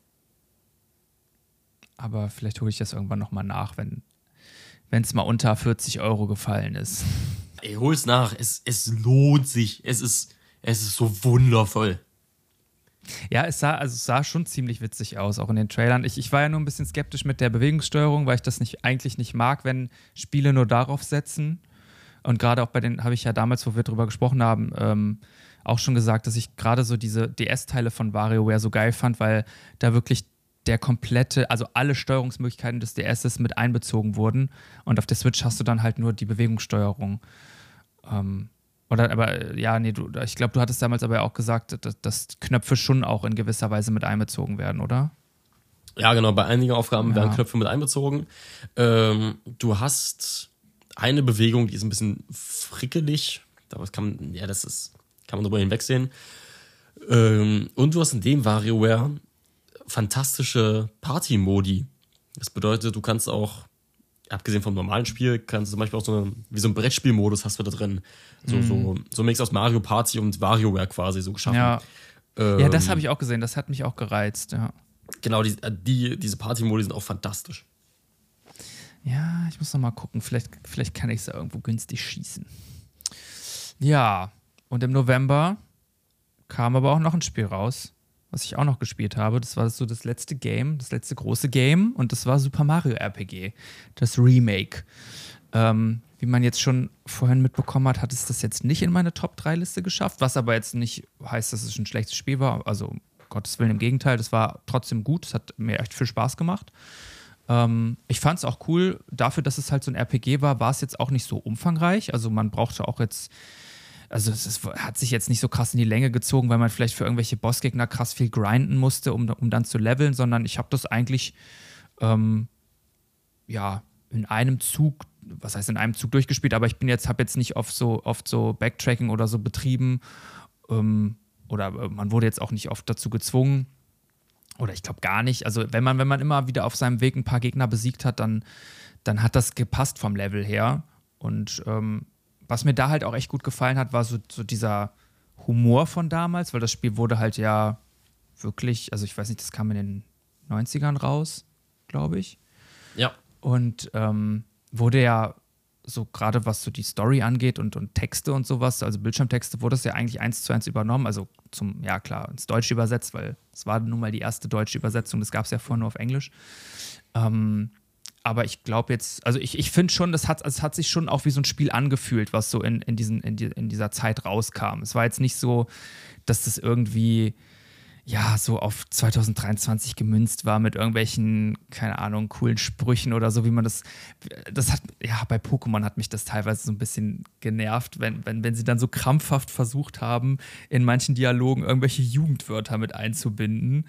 Aber vielleicht hole ich das irgendwann nochmal nach, wenn es mal unter 40 € gefallen ist. Ey, hol's nach. Es lohnt sich. Es ist so wundervoll. Ja, es sah schon ziemlich witzig aus, auch in den Trailern. Ich war ja nur ein bisschen skeptisch mit der Bewegungssteuerung, weil ich das eigentlich nicht mag, wenn Spiele nur darauf setzen. Und gerade auch bei den, habe ich ja damals, wo wir drüber gesprochen haben, auch schon gesagt, dass ich gerade so diese DS-Teile von WarioWare so geil fand, weil da wirklich der komplette, also alle Steuerungsmöglichkeiten des DSs mit einbezogen wurden. Und auf der Switch hast du dann halt nur die Bewegungssteuerung. Ich glaube, du hattest damals aber ja auch gesagt, dass Knöpfe schon auch in gewisser Weise mit einbezogen werden, oder? Ja, genau, bei einigen Aufgaben werden Knöpfe mit einbezogen. Du hast eine Bewegung, die ist ein bisschen frickelig. Das kann man drüber hinwegsehen. Und du hast in dem WarioWare fantastische Party-Modi. Das bedeutet, du kannst auch, abgesehen vom normalen Spiel, kannst du zum Beispiel auch so einen Brettspielmodus hast du da drin. So ein Mix aus Mario Party und WarioWare quasi so geschaffen. Ja, ja, das habe ich auch gesehen. Das hat mich auch gereizt, ja. Genau, diese Party-Modi sind auch fantastisch. Ja, ich muss noch mal gucken. Vielleicht kann ich es ja irgendwo günstig schießen. Ja, und im November kam aber auch noch ein Spiel raus, was ich auch noch gespielt habe. Das war so das letzte große Game. Und das war Super Mario RPG, das Remake. Wie man jetzt schon vorhin mitbekommen hat es das jetzt nicht in meine Top-3-Liste geschafft, was aber jetzt nicht heißt, dass es ein schlechtes Spiel war. Also, um Gottes Willen, im Gegenteil, das war trotzdem gut. Es hat mir echt viel Spaß gemacht. Ich fand es auch cool, dafür, dass es halt so ein RPG war es jetzt auch nicht so umfangreich. Also man brauchte auch jetzt, also es hat sich jetzt nicht so krass in die Länge gezogen, weil man vielleicht für irgendwelche Bossgegner krass viel grinden musste, um dann zu leveln, sondern ich habe das eigentlich in einem Zug, was heißt in einem Zug durchgespielt, aber habe jetzt nicht oft so Backtracking oder so betrieben oder man wurde jetzt auch nicht oft dazu gezwungen. Oder ich glaube gar nicht. Also wenn man immer wieder auf seinem Weg ein paar Gegner besiegt hat, dann hat das gepasst vom Level her. Und was mir da halt auch echt gut gefallen hat, war so dieser Humor von damals, weil das Spiel wurde halt ja wirklich, also ich weiß nicht, das kam in den 90ern raus, glaube ich. Ja. Und wurde ja so gerade was so die Story angeht und Texte und sowas, also Bildschirmtexte, wurde es ja eigentlich 1:1 übernommen, also ins Deutsche übersetzt, weil es war nun mal die erste deutsche Übersetzung, das gab es ja vorher nur auf Englisch. Aber ich glaube jetzt, also ich finde schon, es hat sich schon auch wie so ein Spiel angefühlt, was so in dieser Zeit rauskam. Es war jetzt nicht so, dass das irgendwie so auf 2023 gemünzt war mit irgendwelchen, keine Ahnung, coolen Sprüchen oder so, wie man das hat, bei Pokémon hat mich das teilweise so ein bisschen genervt, wenn sie dann so krampfhaft versucht haben, in manchen Dialogen irgendwelche Jugendwörter mit einzubinden.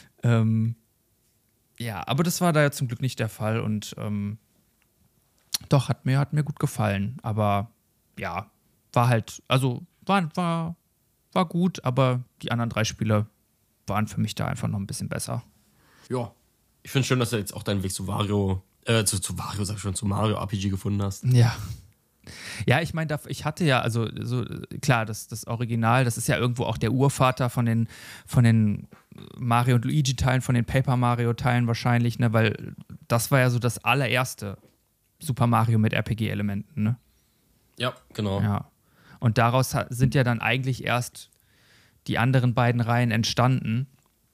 Aber das war da ja zum Glück nicht der Fall und doch, hat mir gut gefallen, aber ja, war halt, also war gut, aber die anderen 3 Spiele waren für mich da einfach noch ein bisschen besser. Ja, ich finde schön, dass du jetzt auch deinen Weg zu Mario RPG gefunden hast. Ja. Ja, ich meine, ich hatte ja, also so, klar, das Original, das ist ja irgendwo auch der Urvater von den Mario und Luigi-Teilen, von den Paper Mario-Teilen wahrscheinlich, ne, weil das war ja so das allererste Super Mario mit RPG-Elementen, ne? Ja, genau. Ja. Und daraus sind ja dann eigentlich erst die anderen beiden Reihen entstanden.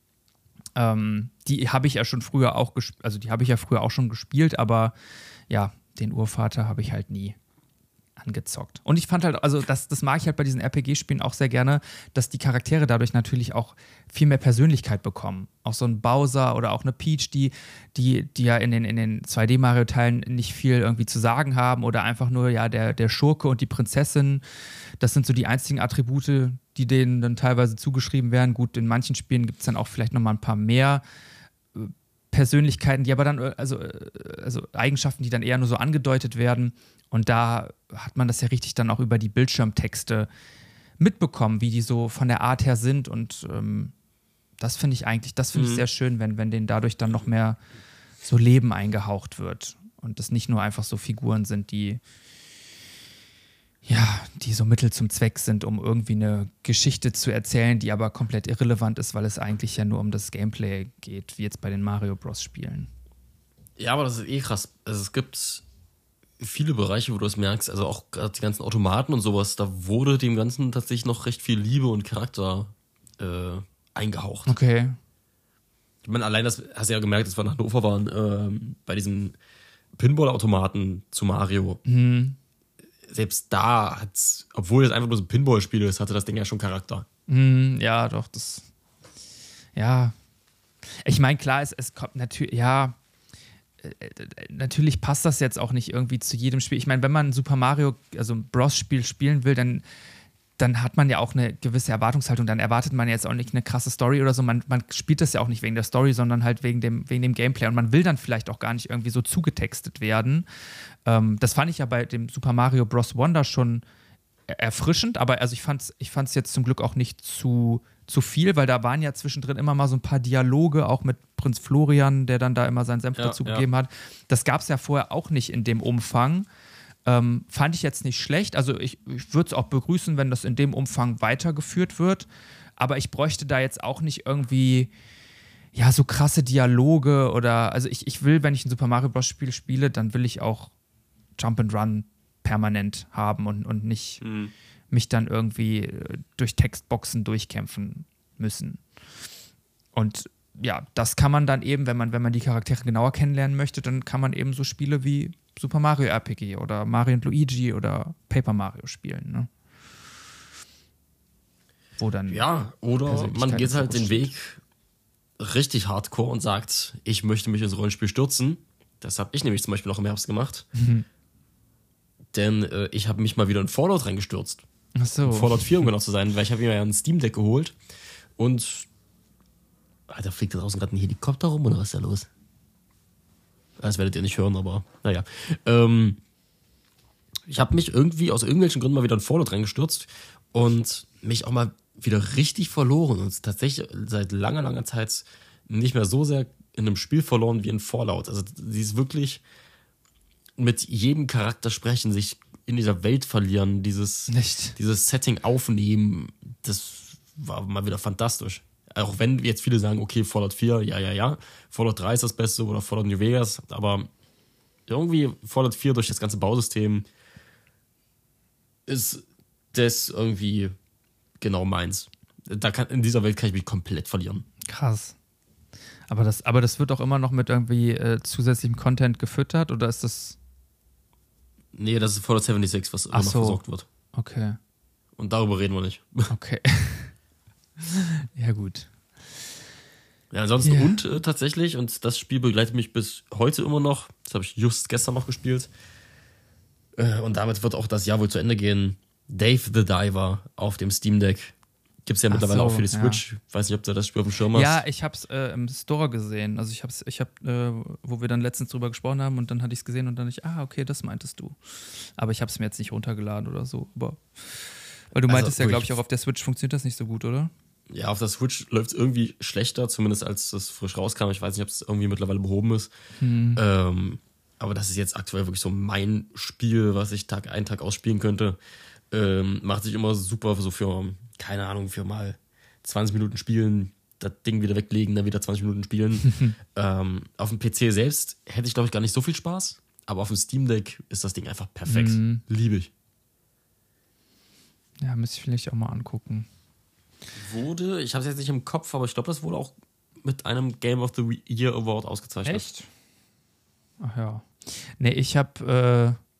Die habe ich ja schon früher auch früher auch schon gespielt, aber ja, den Urvater habe ich halt nie angezockt. Und ich fand halt, also das mag ich halt bei diesen RPG-Spielen auch sehr gerne, dass die Charaktere dadurch natürlich auch viel mehr Persönlichkeit bekommen. Auch so ein Bowser oder auch eine Peach, die ja in den 2D-Mario-Teilen nicht viel irgendwie zu sagen haben oder einfach nur ja der Schurke und die Prinzessin. Das sind so die einzigen Attribute, die denen dann teilweise zugeschrieben werden. Gut, in manchen Spielen gibt es dann auch vielleicht nochmal ein paar mehr Persönlichkeiten, die aber dann, also Eigenschaften, die dann eher nur so angedeutet werden. Und da hat man das ja richtig dann auch über die Bildschirmtexte mitbekommen, wie die so von der Art her sind. Und das finde ich sehr schön, wenn denen dadurch dann noch mehr so Leben eingehaucht wird. Und das nicht nur einfach so Figuren sind, die so Mittel zum Zweck sind, um irgendwie eine Geschichte zu erzählen, die aber komplett irrelevant ist, weil es eigentlich ja nur um das Gameplay geht, wie jetzt bei den Mario Bros. Spielen. Ja, aber das ist eh krass. Also es gibt viele Bereiche, wo du es merkst, also auch gerade die ganzen Automaten und sowas, da wurde dem Ganzen tatsächlich noch recht viel Liebe und Charakter eingehaucht. Okay. Ich meine, allein das hast du ja gemerkt, als wir nach Hannover waren, bei diesen Pinball-Automaten zu Mario. Selbst da hat's, obwohl es einfach nur so ein Pinball-Spiel ist, hatte das Ding ja schon Charakter. Ja, doch, ja. Ich meine, klar, es kommt natürlich, natürlich passt das jetzt auch nicht irgendwie zu jedem Spiel. Ich meine, wenn man ein Super Mario, also ein Bros-Spiel spielen will, dann hat man ja auch eine gewisse Erwartungshaltung. Dann erwartet man jetzt auch nicht eine krasse Story oder so. Man spielt das ja auch nicht wegen der Story, sondern halt wegen dem Gameplay. Und man will dann vielleicht auch gar nicht irgendwie so zugetextet werden. Das fand ich ja bei dem Super Mario Bros. Wonder schon erfrischend, aber also ich fand's jetzt zum Glück auch nicht zu viel, weil da waren ja zwischendrin immer mal so ein paar Dialoge, auch mit Prinz Florian, der dann da immer seinen Senf dazu gegeben hat. Das gab es ja vorher auch nicht in dem Umfang. Fand ich jetzt nicht schlecht. Also ich würde es auch begrüßen, wenn das in dem Umfang weitergeführt wird. Aber ich bräuchte da jetzt auch nicht irgendwie so krasse Dialoge oder also ich will, wenn ich ein Super Mario Bros. Spiel spiele, dann will ich auch Jump and Run permanent haben und nicht mich dann irgendwie durch Textboxen durchkämpfen müssen. Und ja, das kann man dann eben, wenn man die Charaktere genauer kennenlernen möchte, dann kann man eben so Spiele wie Super Mario RPG oder Mario und Luigi oder Paper Mario spielen, ne? Wo dann oder man geht halt den Weg richtig hardcore und sagt, ich möchte mich ins Rollenspiel stürzen. Das habe ich nämlich zum Beispiel noch im Herbst gemacht. Denn ich habe mich mal wieder in Fallout reingestürzt. Ach so. Fallout 4, um genau zu sein, weil ich habe mir ja ein Steam Deck geholt und da fliegt da draußen gerade ein Helikopter rum oder was ist da los? Das werdet ihr nicht hören, aber naja. Ich habe mich irgendwie aus irgendwelchen Gründen mal wieder in Fallout reingestürzt und mich auch mal wieder richtig verloren und tatsächlich seit langer, langer Zeit nicht mehr so sehr in einem Spiel verloren wie in Fallout. Also sie ist wirklich mit jedem Charakter sprechen, sich in dieser Welt verlieren, dieses Setting aufnehmen, das war mal wieder fantastisch. Auch wenn jetzt viele sagen, okay, Fallout 4, ja, Fallout 3 ist das Beste oder Fallout New Vegas, aber irgendwie Fallout 4 durch das ganze Bausystem ist das irgendwie genau meins. In dieser Welt kann ich mich komplett verlieren. Krass. Aber das wird auch immer noch mit irgendwie zusätzlichem Content gefüttert oder ist das... Nee, das ist Fallout 76, was immer noch versorgt wird. Okay. Und darüber reden wir nicht. Okay. Ja, gut. Ja, ansonsten und tatsächlich, und das Spiel begleitet mich bis heute immer noch, das habe ich just gestern noch gespielt, und damit wird auch das Jahr wohl zu Ende gehen, Dave the Diver auf dem Steam Deck. Gibt es ja mittlerweile auch für die Switch. Ich weiß nicht, ob du das Spiel auf dem Schirm hast. Ja, ich habe es im Store gesehen. Also ich habe, wo wir dann letztens drüber gesprochen haben und dann hatte ich es gesehen und dann okay, das meintest du. Aber ich habe es mir jetzt nicht runtergeladen oder so. Weil du meintest ja, glaube ich, auch auf der Switch funktioniert das nicht so gut, oder? Ja, auf der Switch läuft es irgendwie schlechter, zumindest als das frisch rauskam. Ich weiß nicht, ob es irgendwie mittlerweile behoben ist. Aber das ist jetzt aktuell wirklich so mein Spiel, was ich Tag ein, Tag ausspielen könnte. Macht sich immer super so für, keine Ahnung, für mal 20 Minuten spielen, das Ding wieder weglegen, dann wieder 20 Minuten spielen. Auf dem PC selbst hätte ich, glaube ich, gar nicht so viel Spaß. Aber auf dem Steam Deck ist das Ding einfach perfekt. Liebe ich. Ja, müsste ich vielleicht auch mal angucken. Ich habe es jetzt nicht im Kopf, aber ich glaube, das wurde auch mit einem Game of the Year Award ausgezeichnet. Echt? Ach ja. Nee, ich habe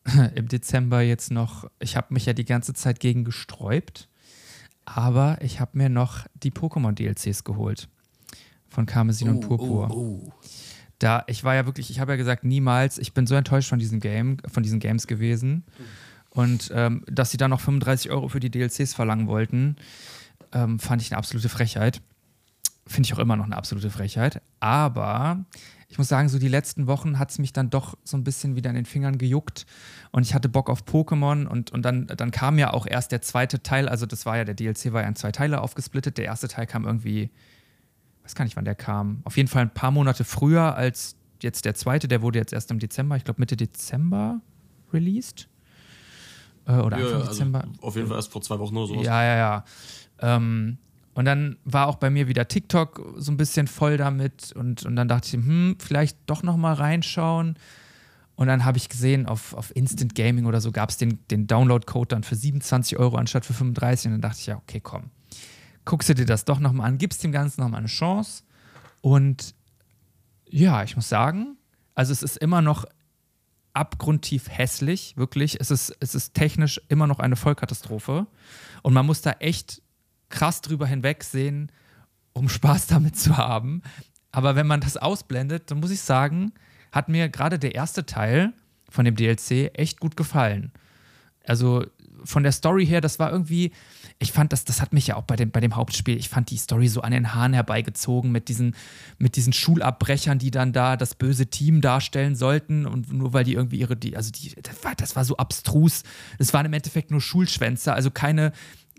im Dezember jetzt noch, ich habe mich ja die ganze Zeit gegen gesträubt, aber ich habe mir noch die Pokémon-DLCs geholt von Karmesin und Purpur. Ich war ja wirklich, ich habe ja gesagt, niemals, ich bin so enttäuscht von diesen Games gewesen. Und dass sie dann noch 35 € für die DLCs verlangen wollten, fand ich eine absolute Frechheit. Finde ich auch immer noch eine absolute Frechheit. Aber ich muss sagen, so die letzten Wochen hat es mich dann doch so ein bisschen wieder in den Fingern gejuckt. Und ich hatte Bock auf Pokémon. Und dann kam ja auch erst der zweite Teil. Also das war ja, der DLC war ja in 2 Teile aufgesplittet. Der erste Teil kam irgendwie, weiß gar nicht, wann der kam. Auf jeden Fall ein paar Monate früher als jetzt der zweite. Der wurde jetzt erst im Dezember, ich glaube Mitte Dezember released. Oder Anfang Dezember. Also auf jeden Fall erst vor 2 Wochen oder sowas. Ja. Und dann war auch bei mir wieder TikTok so ein bisschen voll damit. Und dann dachte ich, vielleicht doch noch mal reinschauen. Und dann habe ich gesehen, auf Instant Gaming oder so gab es den Download-Code dann für 27 € anstatt für 35. Und dann dachte ich, ja, okay, komm. Guckst du dir das doch noch mal an, gibst dem Ganzen noch mal eine Chance. Und ja, ich muss sagen, also es ist immer noch abgrundtief hässlich, wirklich. Es ist technisch immer noch eine Vollkatastrophe. Und man muss da echt krass drüber hinwegsehen, um Spaß damit zu haben. Aber wenn man das ausblendet, dann muss ich sagen, hat mir gerade der erste Teil von dem DLC echt gut gefallen. Also von der Story her, das war irgendwie, ich fand, das hat mich ja auch bei dem Hauptspiel, ich fand die Story so an den Haaren herbeigezogen mit diesen Schulabbrechern, die dann da das böse Team darstellen sollten und nur weil die irgendwie das war so abstrus. Es waren im Endeffekt nur Schulschwänzer, also keine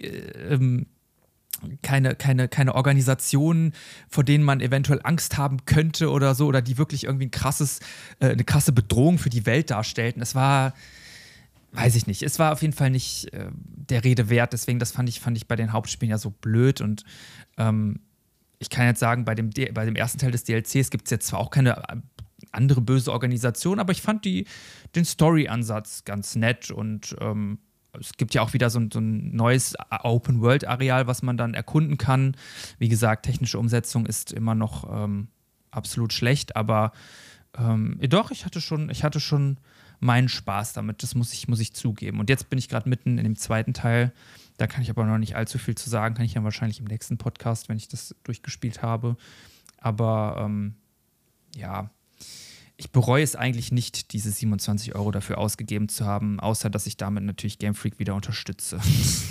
Organisationen, vor denen man eventuell Angst haben könnte oder so, oder die wirklich irgendwie eine krasse Bedrohung für die Welt darstellten. Es war, weiß ich nicht, es war auf jeden Fall nicht der Rede wert, deswegen das fand ich bei den Hauptspielen ja so blöd. Und ich kann jetzt sagen, bei dem ersten Teil des DLCs gibt es jetzt zwar auch keine andere böse Organisation, aber ich fand den Story-Ansatz ganz nett. Und es gibt ja auch wieder so ein neues Open-World-Areal, was man dann erkunden kann. Wie gesagt, technische Umsetzung ist immer noch absolut schlecht, aber doch, ich hatte schon meinen Spaß damit, das muss ich zugeben. Und jetzt bin ich gerade mitten in dem zweiten Teil, da kann ich aber noch nicht allzu viel zu sagen, kann ich ja wahrscheinlich im nächsten Podcast, wenn ich das durchgespielt habe. Aber ja, ich bereue es eigentlich nicht, diese 27 € dafür ausgegeben zu haben, außer dass ich damit natürlich Game Freak wieder unterstütze.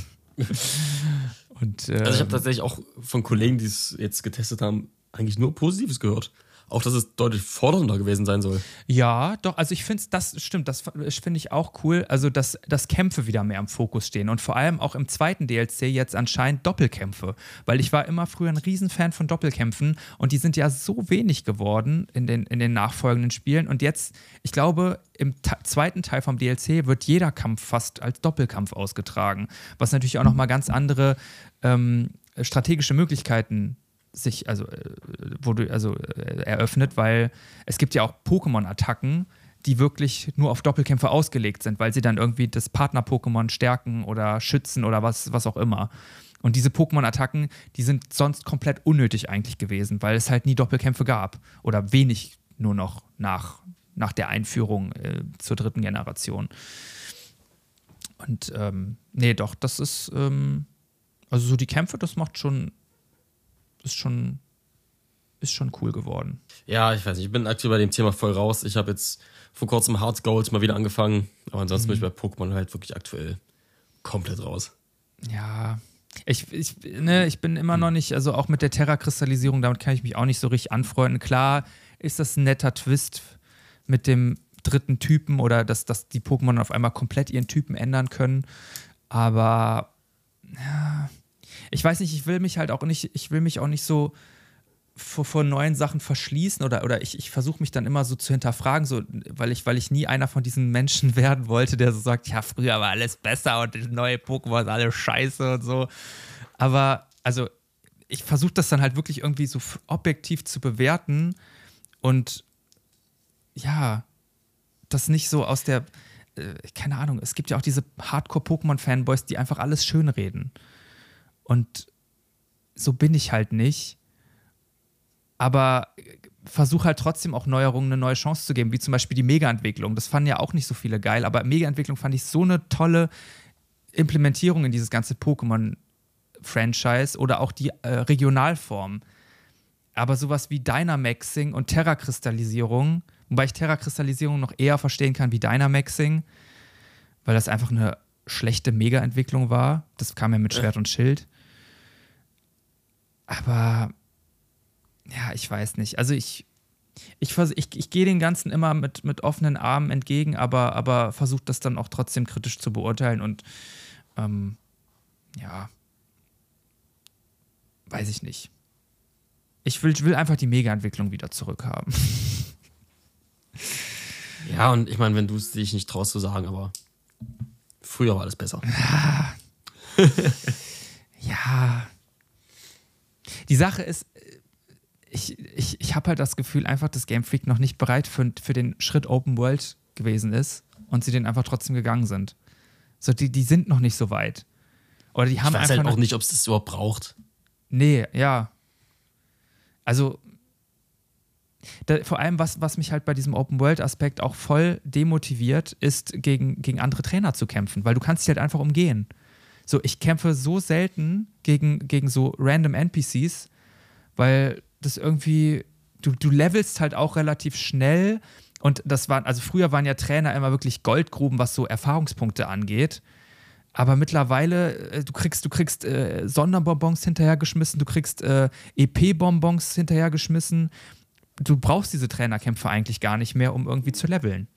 Und, also ich habe tatsächlich auch von Kollegen, die es jetzt getestet haben, eigentlich nur Positives gehört. Auch, dass es deutlich fordernder gewesen sein soll. Ja, doch, also ich finde das stimmt, das finde ich auch cool, also dass Kämpfe wieder mehr im Fokus stehen und vor allem auch im zweiten DLC jetzt anscheinend Doppelkämpfe, weil ich war immer früher ein Riesenfan von Doppelkämpfen und die sind ja so wenig geworden in den nachfolgenden Spielen und jetzt, ich glaube, im zweiten Teil vom DLC wird jeder Kampf fast als Doppelkampf ausgetragen, was natürlich auch nochmal ganz andere strategische Möglichkeiten eröffnet, weil es gibt ja auch Pokémon-Attacken, die wirklich nur auf Doppelkämpfe ausgelegt sind, weil sie dann irgendwie das Partner-Pokémon stärken oder schützen oder was auch immer. Und diese Pokémon-Attacken, die sind sonst komplett unnötig eigentlich gewesen, weil es halt nie Doppelkämpfe gab oder wenig nur noch nach der Einführung zur 3. Generation. Und nee, doch, das ist also so die Kämpfe, das macht schon ist schon cool geworden. Ja, ich weiß nicht, ich bin aktuell bei dem Thema voll raus. Ich habe jetzt vor kurzem Hearts Gold mal wieder angefangen, aber ansonsten bin ich bei Pokémon halt wirklich aktuell komplett raus. Ja, ich bin immer noch nicht, also auch mit der Terra-Kristallisierung, damit kann ich mich auch nicht so richtig anfreunden. Klar ist das ein netter Twist mit dem 3. Typen oder dass die Pokémon auf einmal komplett ihren Typen ändern können, aber ja, ich weiß nicht, ich will mich auch nicht so vor neuen Sachen verschließen oder ich versuche mich dann immer so zu hinterfragen, so, weil ich nie einer von diesen Menschen werden wollte, der so sagt, ja, früher war alles besser und das neue Pokémon ist alles scheiße und so. Aber also ich versuche das dann halt wirklich irgendwie so objektiv zu bewerten und ja, das nicht so aus der, keine Ahnung, es gibt ja auch diese Hardcore-Pokémon-Fanboys, die einfach alles schönreden. Und so bin ich halt nicht. Aber versuche halt trotzdem auch Neuerungen eine neue Chance zu geben, wie zum Beispiel die Mega-Entwicklung. Das fanden ja auch nicht so viele geil, aber Mega-Entwicklung fand ich so eine tolle Implementierung in dieses ganze Pokémon-Franchise oder auch die Regionalform. Aber sowas wie Dynamaxing und Terra-Kristallisierung, wobei ich Terra-Kristallisierung noch eher verstehen kann wie Dynamaxing, weil das einfach eine schlechte Mega-Entwicklung war. Das kam ja mit Schwert und Schild. Aber ja, ich weiß nicht. Also ich gehe den Ganzen immer mit offenen Armen entgegen, aber versuche das dann auch trotzdem kritisch zu beurteilen und ja, weiß ich nicht. Ich will einfach die Mega-Entwicklung wieder zurückhaben. Ja, und ich meine, wenn du es dich nicht traust zu sagen, aber früher war alles besser. Ja. Die Sache ist, ich habe halt das Gefühl, einfach, dass Game Freak noch nicht bereit für den Schritt Open World gewesen ist und sie den einfach trotzdem gegangen sind. So, die sind noch nicht so weit. Oder die haben ich weiß einfach halt auch nicht, ob es das überhaupt braucht. Nee, ja. Also, vor allem, was mich halt bei diesem Open-World-Aspekt auch voll demotiviert, ist, gegen andere Trainer zu kämpfen, weil du kannst dich halt einfach umgehen. So, ich kämpfe so selten gegen so random NPCs, weil das irgendwie, du levelst halt auch relativ schnell und also früher waren ja Trainer immer wirklich Goldgruben, was so Erfahrungspunkte angeht. Aber mittlerweile, du kriegst Sonderbonbons hinterhergeschmissen, du kriegst EP-Bonbons hinterhergeschmissen. Du brauchst diese Trainerkämpfe eigentlich gar nicht mehr, um irgendwie zu leveln.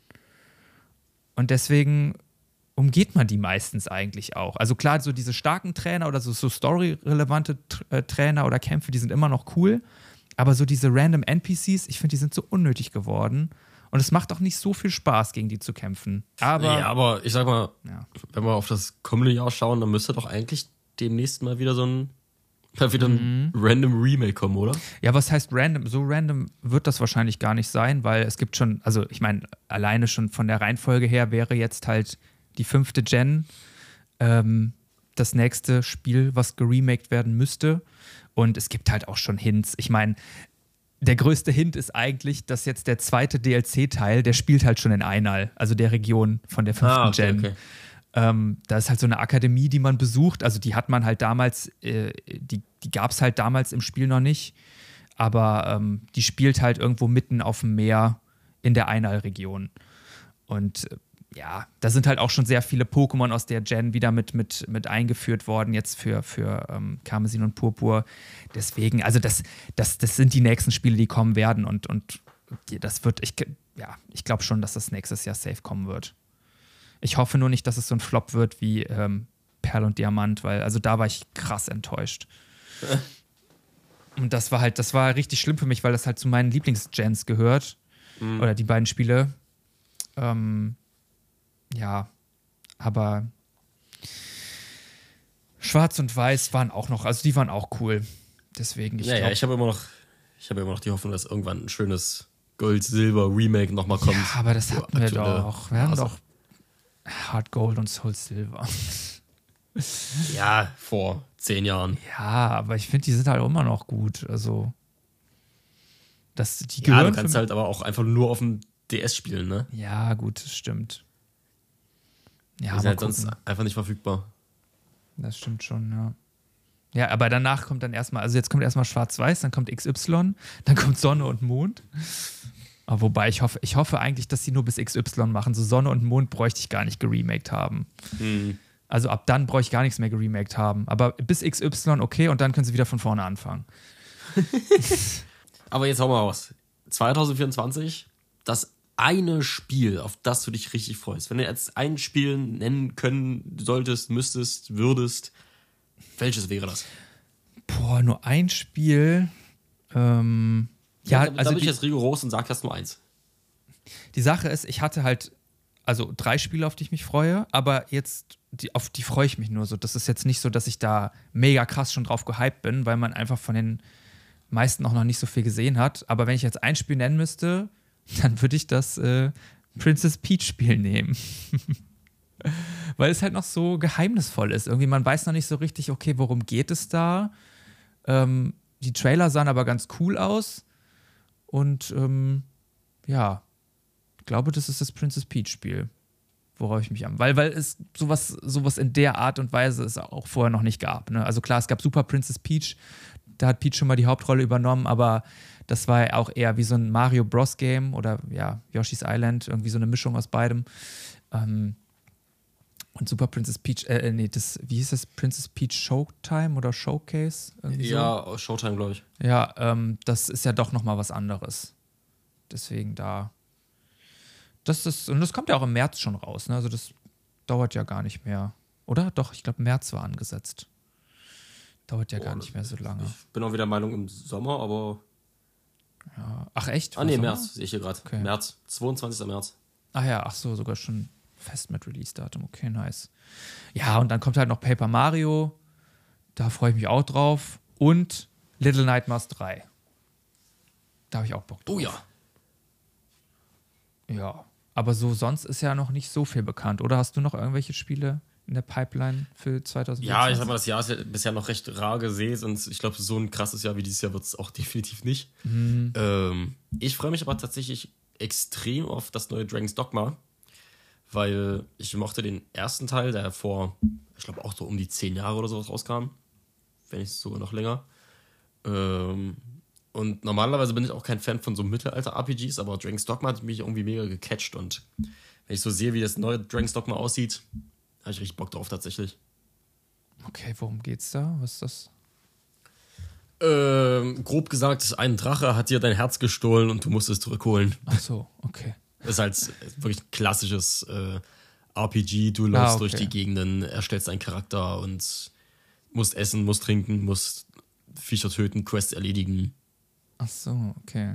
Und deswegen umgeht man die meistens eigentlich auch. Also klar, so diese starken Trainer oder so story-relevante Trainer oder Kämpfe, die sind immer noch cool. Aber so diese random NPCs, ich finde, die sind so unnötig geworden. Und es macht auch nicht so viel Spaß, gegen die zu kämpfen. Aber ich sag mal, wenn wir auf das kommende Jahr schauen, dann müsste doch eigentlich demnächst mal wieder ein random Remake kommen, oder? Ja, was heißt random? So random wird das wahrscheinlich gar nicht sein, weil es gibt schon, also ich meine, alleine schon von der Reihenfolge her wäre jetzt halt die 5. Gen das nächste Spiel, was geremaked werden müsste. Und es gibt halt auch schon Hints. Ich meine, der größte Hint ist eigentlich, dass jetzt der 2. DLC-Teil, der spielt halt schon in Einal, also der Region von der 5. Gen. Okay. Da ist halt so eine Akademie, die man besucht. Also die hat man halt damals, die gab es halt damals im Spiel noch nicht. Aber die spielt halt irgendwo mitten auf dem Meer in der Einal-Region. Und ja, da sind halt auch schon sehr viele Pokémon aus der Gen wieder mit eingeführt worden, jetzt für Karmesin und Purpur. Deswegen, also das sind die nächsten Spiele, die kommen werden und das wird, ich glaube schon, dass das nächstes Jahr safe kommen wird. Ich hoffe nur nicht, dass es so ein Flop wird wie Perl und Diamant, weil also da war ich krass enttäuscht. Und das war richtig schlimm für mich, weil das halt zu meinen Lieblings-Gens gehört. Oder die beiden Spiele. Ja, aber Schwarz und Weiß waren auch noch, also die waren auch cool. Deswegen, ich habe immer noch die Hoffnung, dass irgendwann ein schönes Gold-Silber-Remake nochmal kommt. Ja, aber das hatten wir doch. Wir haben doch Hard Gold und Soul Silver. Ja, vor 10 Jahren. Ja, aber ich finde, die sind halt auch immer noch gut. Also, die gehören. Ja, du kannst halt aber auch einfach nur auf dem DS spielen, ne? Ja, gut, das stimmt. Ja, die sind halt sonst einfach nicht verfügbar. Das stimmt schon, ja. Ja, aber danach kommt dann erstmal, also jetzt kommt erstmal Schwarz-Weiß, dann kommt XY, dann kommt Sonne und Mond. Aber wobei, ich hoffe eigentlich, dass sie nur bis XY machen. So Sonne und Mond bräuchte ich gar nicht geremaked haben. Also ab dann bräuchte ich gar nichts mehr geremaked haben. Aber bis XY okay und dann können sie wieder von vorne anfangen. Aber jetzt hau mal raus. 2024, das eine Spiel, auf das du dich richtig freust. Wenn du jetzt ein Spiel nennen können solltest, müsstest, würdest, welches wäre das? Boah, nur ein Spiel. Da bin ich jetzt rigoros und sag das nur eins. Die Sache ist, ich hatte halt 3 Spiele, auf die ich mich freue, aber jetzt, auf die freue ich mich nur so. Das ist jetzt nicht so, dass ich da mega krass schon drauf gehypt bin, weil man einfach von den meisten auch noch nicht so viel gesehen hat. Aber wenn ich jetzt ein Spiel nennen müsste, dann würde ich das Princess Peach-Spiel nehmen. Weil es halt noch so geheimnisvoll ist. Irgendwie, man weiß noch nicht so richtig, okay, worum geht es da? Die Trailer sahen aber ganz cool aus. Und ja, ich glaube, das ist das Princess Peach Spiel, worauf ich mich weil es sowas in der Art und Weise es auch vorher noch nicht gab. Ne? Also klar, es gab Super Princess Peach, da hat Peach schon mal die Hauptrolle übernommen, aber das war ja auch eher wie so ein Mario Bros. Game oder ja, Yoshi's Island, irgendwie so eine Mischung aus beidem. Und Super Princess Peach, wie hieß das? Princess Peach Showtime oder Showcase? Irgendwie Ja, so? Showtime, glaube ich. Ja, das ist ja doch nochmal was anderes. Deswegen und das kommt ja auch im März schon raus, ne? Also das dauert ja gar nicht mehr. Oder? Doch, ich glaube, März war angesetzt. Dauert ja gar nicht mehr so lange. Ich bin auch wieder der Meinung im Sommer, aber. Ja. Ach, echt? Ah, nee, März, sehe ich hier gerade. Okay. März, 22. März. Ach ja, ach so, sogar schon fest mit Release-Datum. Okay, nice. Ja, und dann kommt halt noch Paper Mario. Da freue ich mich auch drauf. Und Little Nightmares 3. Da habe ich auch Bock drauf. Oh ja. Ja, aber so sonst ist ja noch nicht so viel bekannt. Oder hast du noch irgendwelche Spiele in der Pipeline für 2024? Ja, ich sag mal, das Jahr ist ja bisher noch recht rar gesät und ich glaube, so ein krasses Jahr wie dieses Jahr wird es auch definitiv nicht. Ich freue mich aber tatsächlich extrem auf das neue Dragon's Dogma, weil ich mochte den ersten Teil, der vor, ich glaube, auch so um die 10 Jahre oder sowas rauskam. Wenn nicht sogar noch länger. Und normalerweise bin ich auch kein Fan von so Mittelalter-RPGs, aber Dragon's Dogma hat mich irgendwie mega gecatcht und wenn ich so sehe, wie das neue Dragon's Dogma aussieht, habe ich richtig Bock drauf tatsächlich. Okay, worum geht's da? Was ist das? Grob gesagt, ein Drache hat dir dein Herz gestohlen und du musst es zurückholen. Ach so, okay. Das ist halt wirklich ein klassisches RPG. Du läufst durch die Gegenden, erstellst einen Charakter und musst essen, musst trinken, musst Viecher töten, Quests erledigen. Ach so, okay.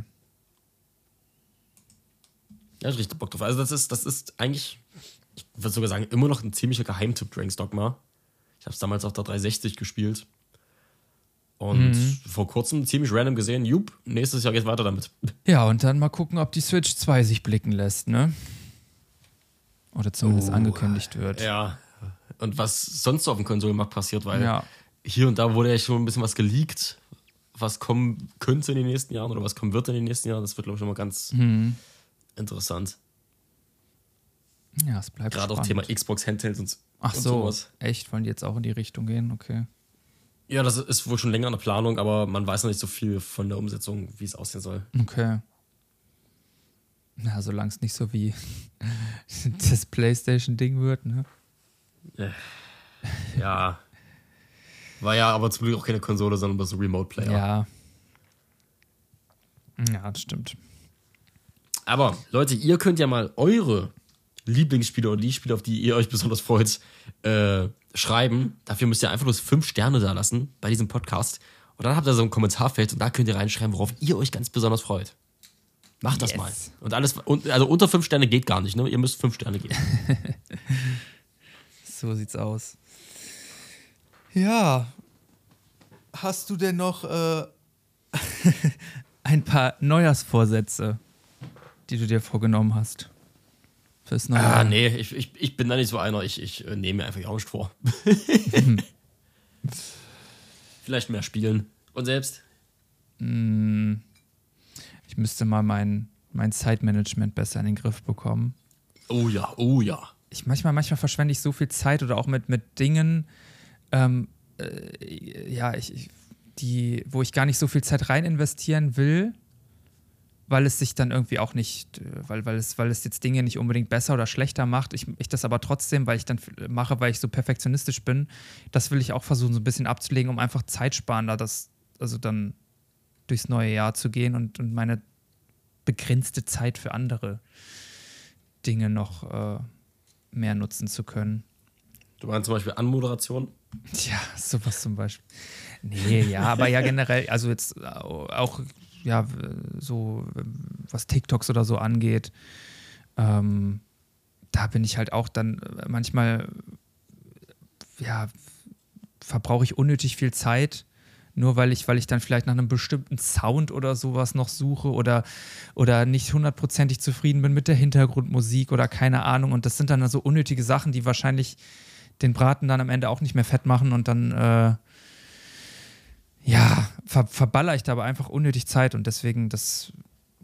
Ja, ich richtig Bock drauf. Also das ist eigentlich, ich würde sogar sagen, immer noch ein ziemlicher Geheimtipp, Dragon's Dogma. Ich habe es damals auf der 360 gespielt. Und vor kurzem ziemlich random gesehen, nächstes Jahr geht's weiter damit. Ja, und dann mal gucken, ob die Switch 2 sich blicken lässt, ne? Oder zumindest angekündigt wird. Ja. Und was sonst so auf dem Konsolenmarkt passiert, weil Ja. hier und da wurde ja schon ein bisschen was geleakt, was kommen könnte in den nächsten Jahren oder was kommen wird in den nächsten Jahren. Das wird, glaube ich, schon mal ganz interessant. Ja, es bleibt Gerade auch spannend. Thema Xbox Handhelds und Ach so, sowas. echt? Wollen die jetzt auch in die Richtung gehen? Okay. Ja, das ist wohl schon länger in der Planung, aber man weiß noch nicht so viel von der Umsetzung, wie es aussehen soll. Okay. Na, solange es nicht so wie das PlayStation-Ding wird, ne? Ja. War ja aber zum Glück auch keine Konsole, sondern bloß ein Remote-Player. Ja. Ja, das stimmt. Aber Leute, ihr könnt ja mal eure Lieblingsspiele oder die Spiele, auf die ihr euch besonders freut, schreiben. Dafür müsst ihr einfach bloß 5 Sterne da lassen bei diesem Podcast. Und dann habt ihr so ein Kommentarfeld und da könnt ihr reinschreiben, worauf ihr euch ganz besonders freut. Macht das mal. Und also unter 5 Sterne geht gar nicht, ne? Ihr müsst 5 Sterne geben. So sieht's aus. Ja. Hast du denn noch ein paar Neujahrsvorsätze, die du dir vorgenommen hast? Fürs neue Jahr? Nee, ich bin da nicht so einer. Ich nehme mir einfach die Angst vor. Vielleicht mehr spielen. Und selbst? Ich müsste mal mein Zeitmanagement besser in den Griff bekommen. Oh ja, oh ja. Manchmal verschwende ich so viel Zeit oder auch mit Dingen, wo ich gar nicht so viel Zeit rein investieren will, weil es sich dann irgendwie auch nicht, weil es jetzt Dinge nicht unbedingt besser oder schlechter macht. Ich das aber trotzdem, weil ich dann mache, weil ich so perfektionistisch bin, das will ich auch versuchen, so ein bisschen abzulegen, um einfach zeitsparender dann durchs neue Jahr zu gehen und meine begrenzte Zeit für andere Dinge noch mehr nutzen zu können. Du meinst zum Beispiel Anmoderation? Tja, sowas zum Beispiel. Nee, ja, aber ja generell, also jetzt auch, ja, so was TikToks oder so angeht, da bin ich halt auch dann manchmal, ja, verbrauche ich unnötig viel Zeit, nur weil ich dann vielleicht nach einem bestimmten Sound oder sowas noch suche oder nicht hundertprozentig zufrieden bin mit der Hintergrundmusik oder keine Ahnung. Und das sind dann so unnötige Sachen, die wahrscheinlich den Braten dann am Ende auch nicht mehr fett machen und dann verballer ich da aber einfach unnötig Zeit und deswegen, das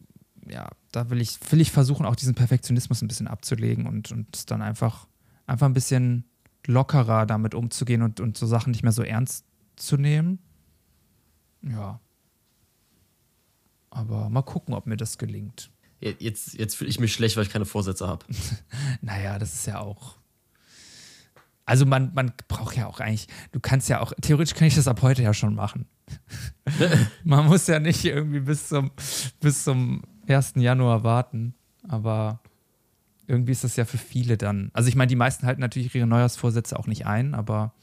ja, da will ich versuchen, auch diesen Perfektionismus ein bisschen abzulegen und es dann einfach ein bisschen lockerer damit umzugehen und so Sachen nicht mehr so ernst zu nehmen. Ja. Aber mal gucken, ob mir das gelingt. Jetzt fühle ich mich schlecht, weil ich keine Vorsätze habe. Naja, das ist ja auch. Also man braucht ja auch eigentlich, du kannst ja auch, theoretisch kann ich das ab heute ja schon machen. Man muss ja nicht irgendwie bis zum 1. Januar warten, aber irgendwie ist das ja für viele dann. Also ich meine, die meisten halten natürlich ihre Neujahrsvorsätze auch nicht ein, aber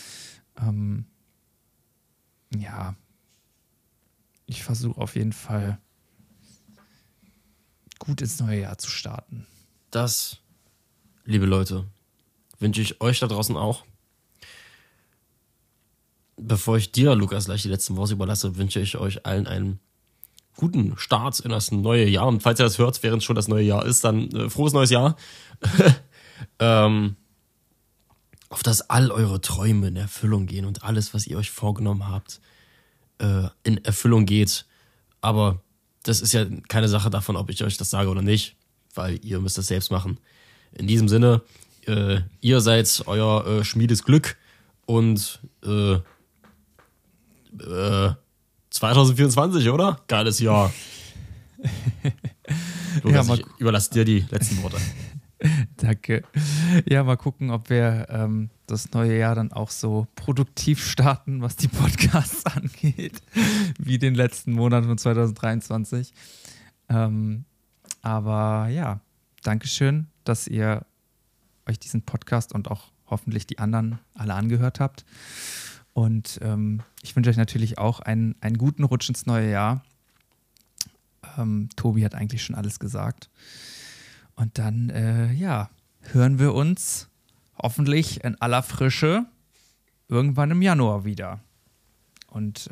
ja, ich versuche auf jeden Fall gut ins neue Jahr zu starten. Das, liebe Leute, wünsche ich euch da draußen auch. Bevor ich dir, Lukas, gleich die letzten Worte überlasse, wünsche ich euch allen einen guten Start in das neue Jahr. Und falls ihr das hört, während schon das neue Jahr ist, dann frohes neues Jahr. Auf dass all eure Träume in Erfüllung gehen und alles, was ihr euch vorgenommen habt, in Erfüllung geht. Aber das ist ja keine Sache davon, ob ich euch das sage oder nicht, weil ihr müsst das selbst machen. In diesem Sinne, ihr seid euer Schmiedes Glück und 2024, oder? Geiles Jahr. Lukas, Ja, ich überlasse dir die letzten Worte. Danke. Ja, mal gucken, ob wir das neue Jahr dann auch so produktiv starten, was die Podcasts angeht, wie den letzten Monat von 2023. Aber ja, Dankeschön, dass ihr euch diesen Podcast und auch hoffentlich die anderen alle angehört habt. Und ich wünsche euch natürlich auch einen guten Rutsch ins neue Jahr. Tobi hat eigentlich schon alles gesagt. Und dann, hören wir uns hoffentlich in aller Frische irgendwann im Januar wieder. Und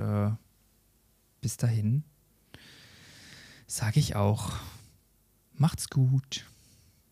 bis dahin sage ich auch, macht's gut.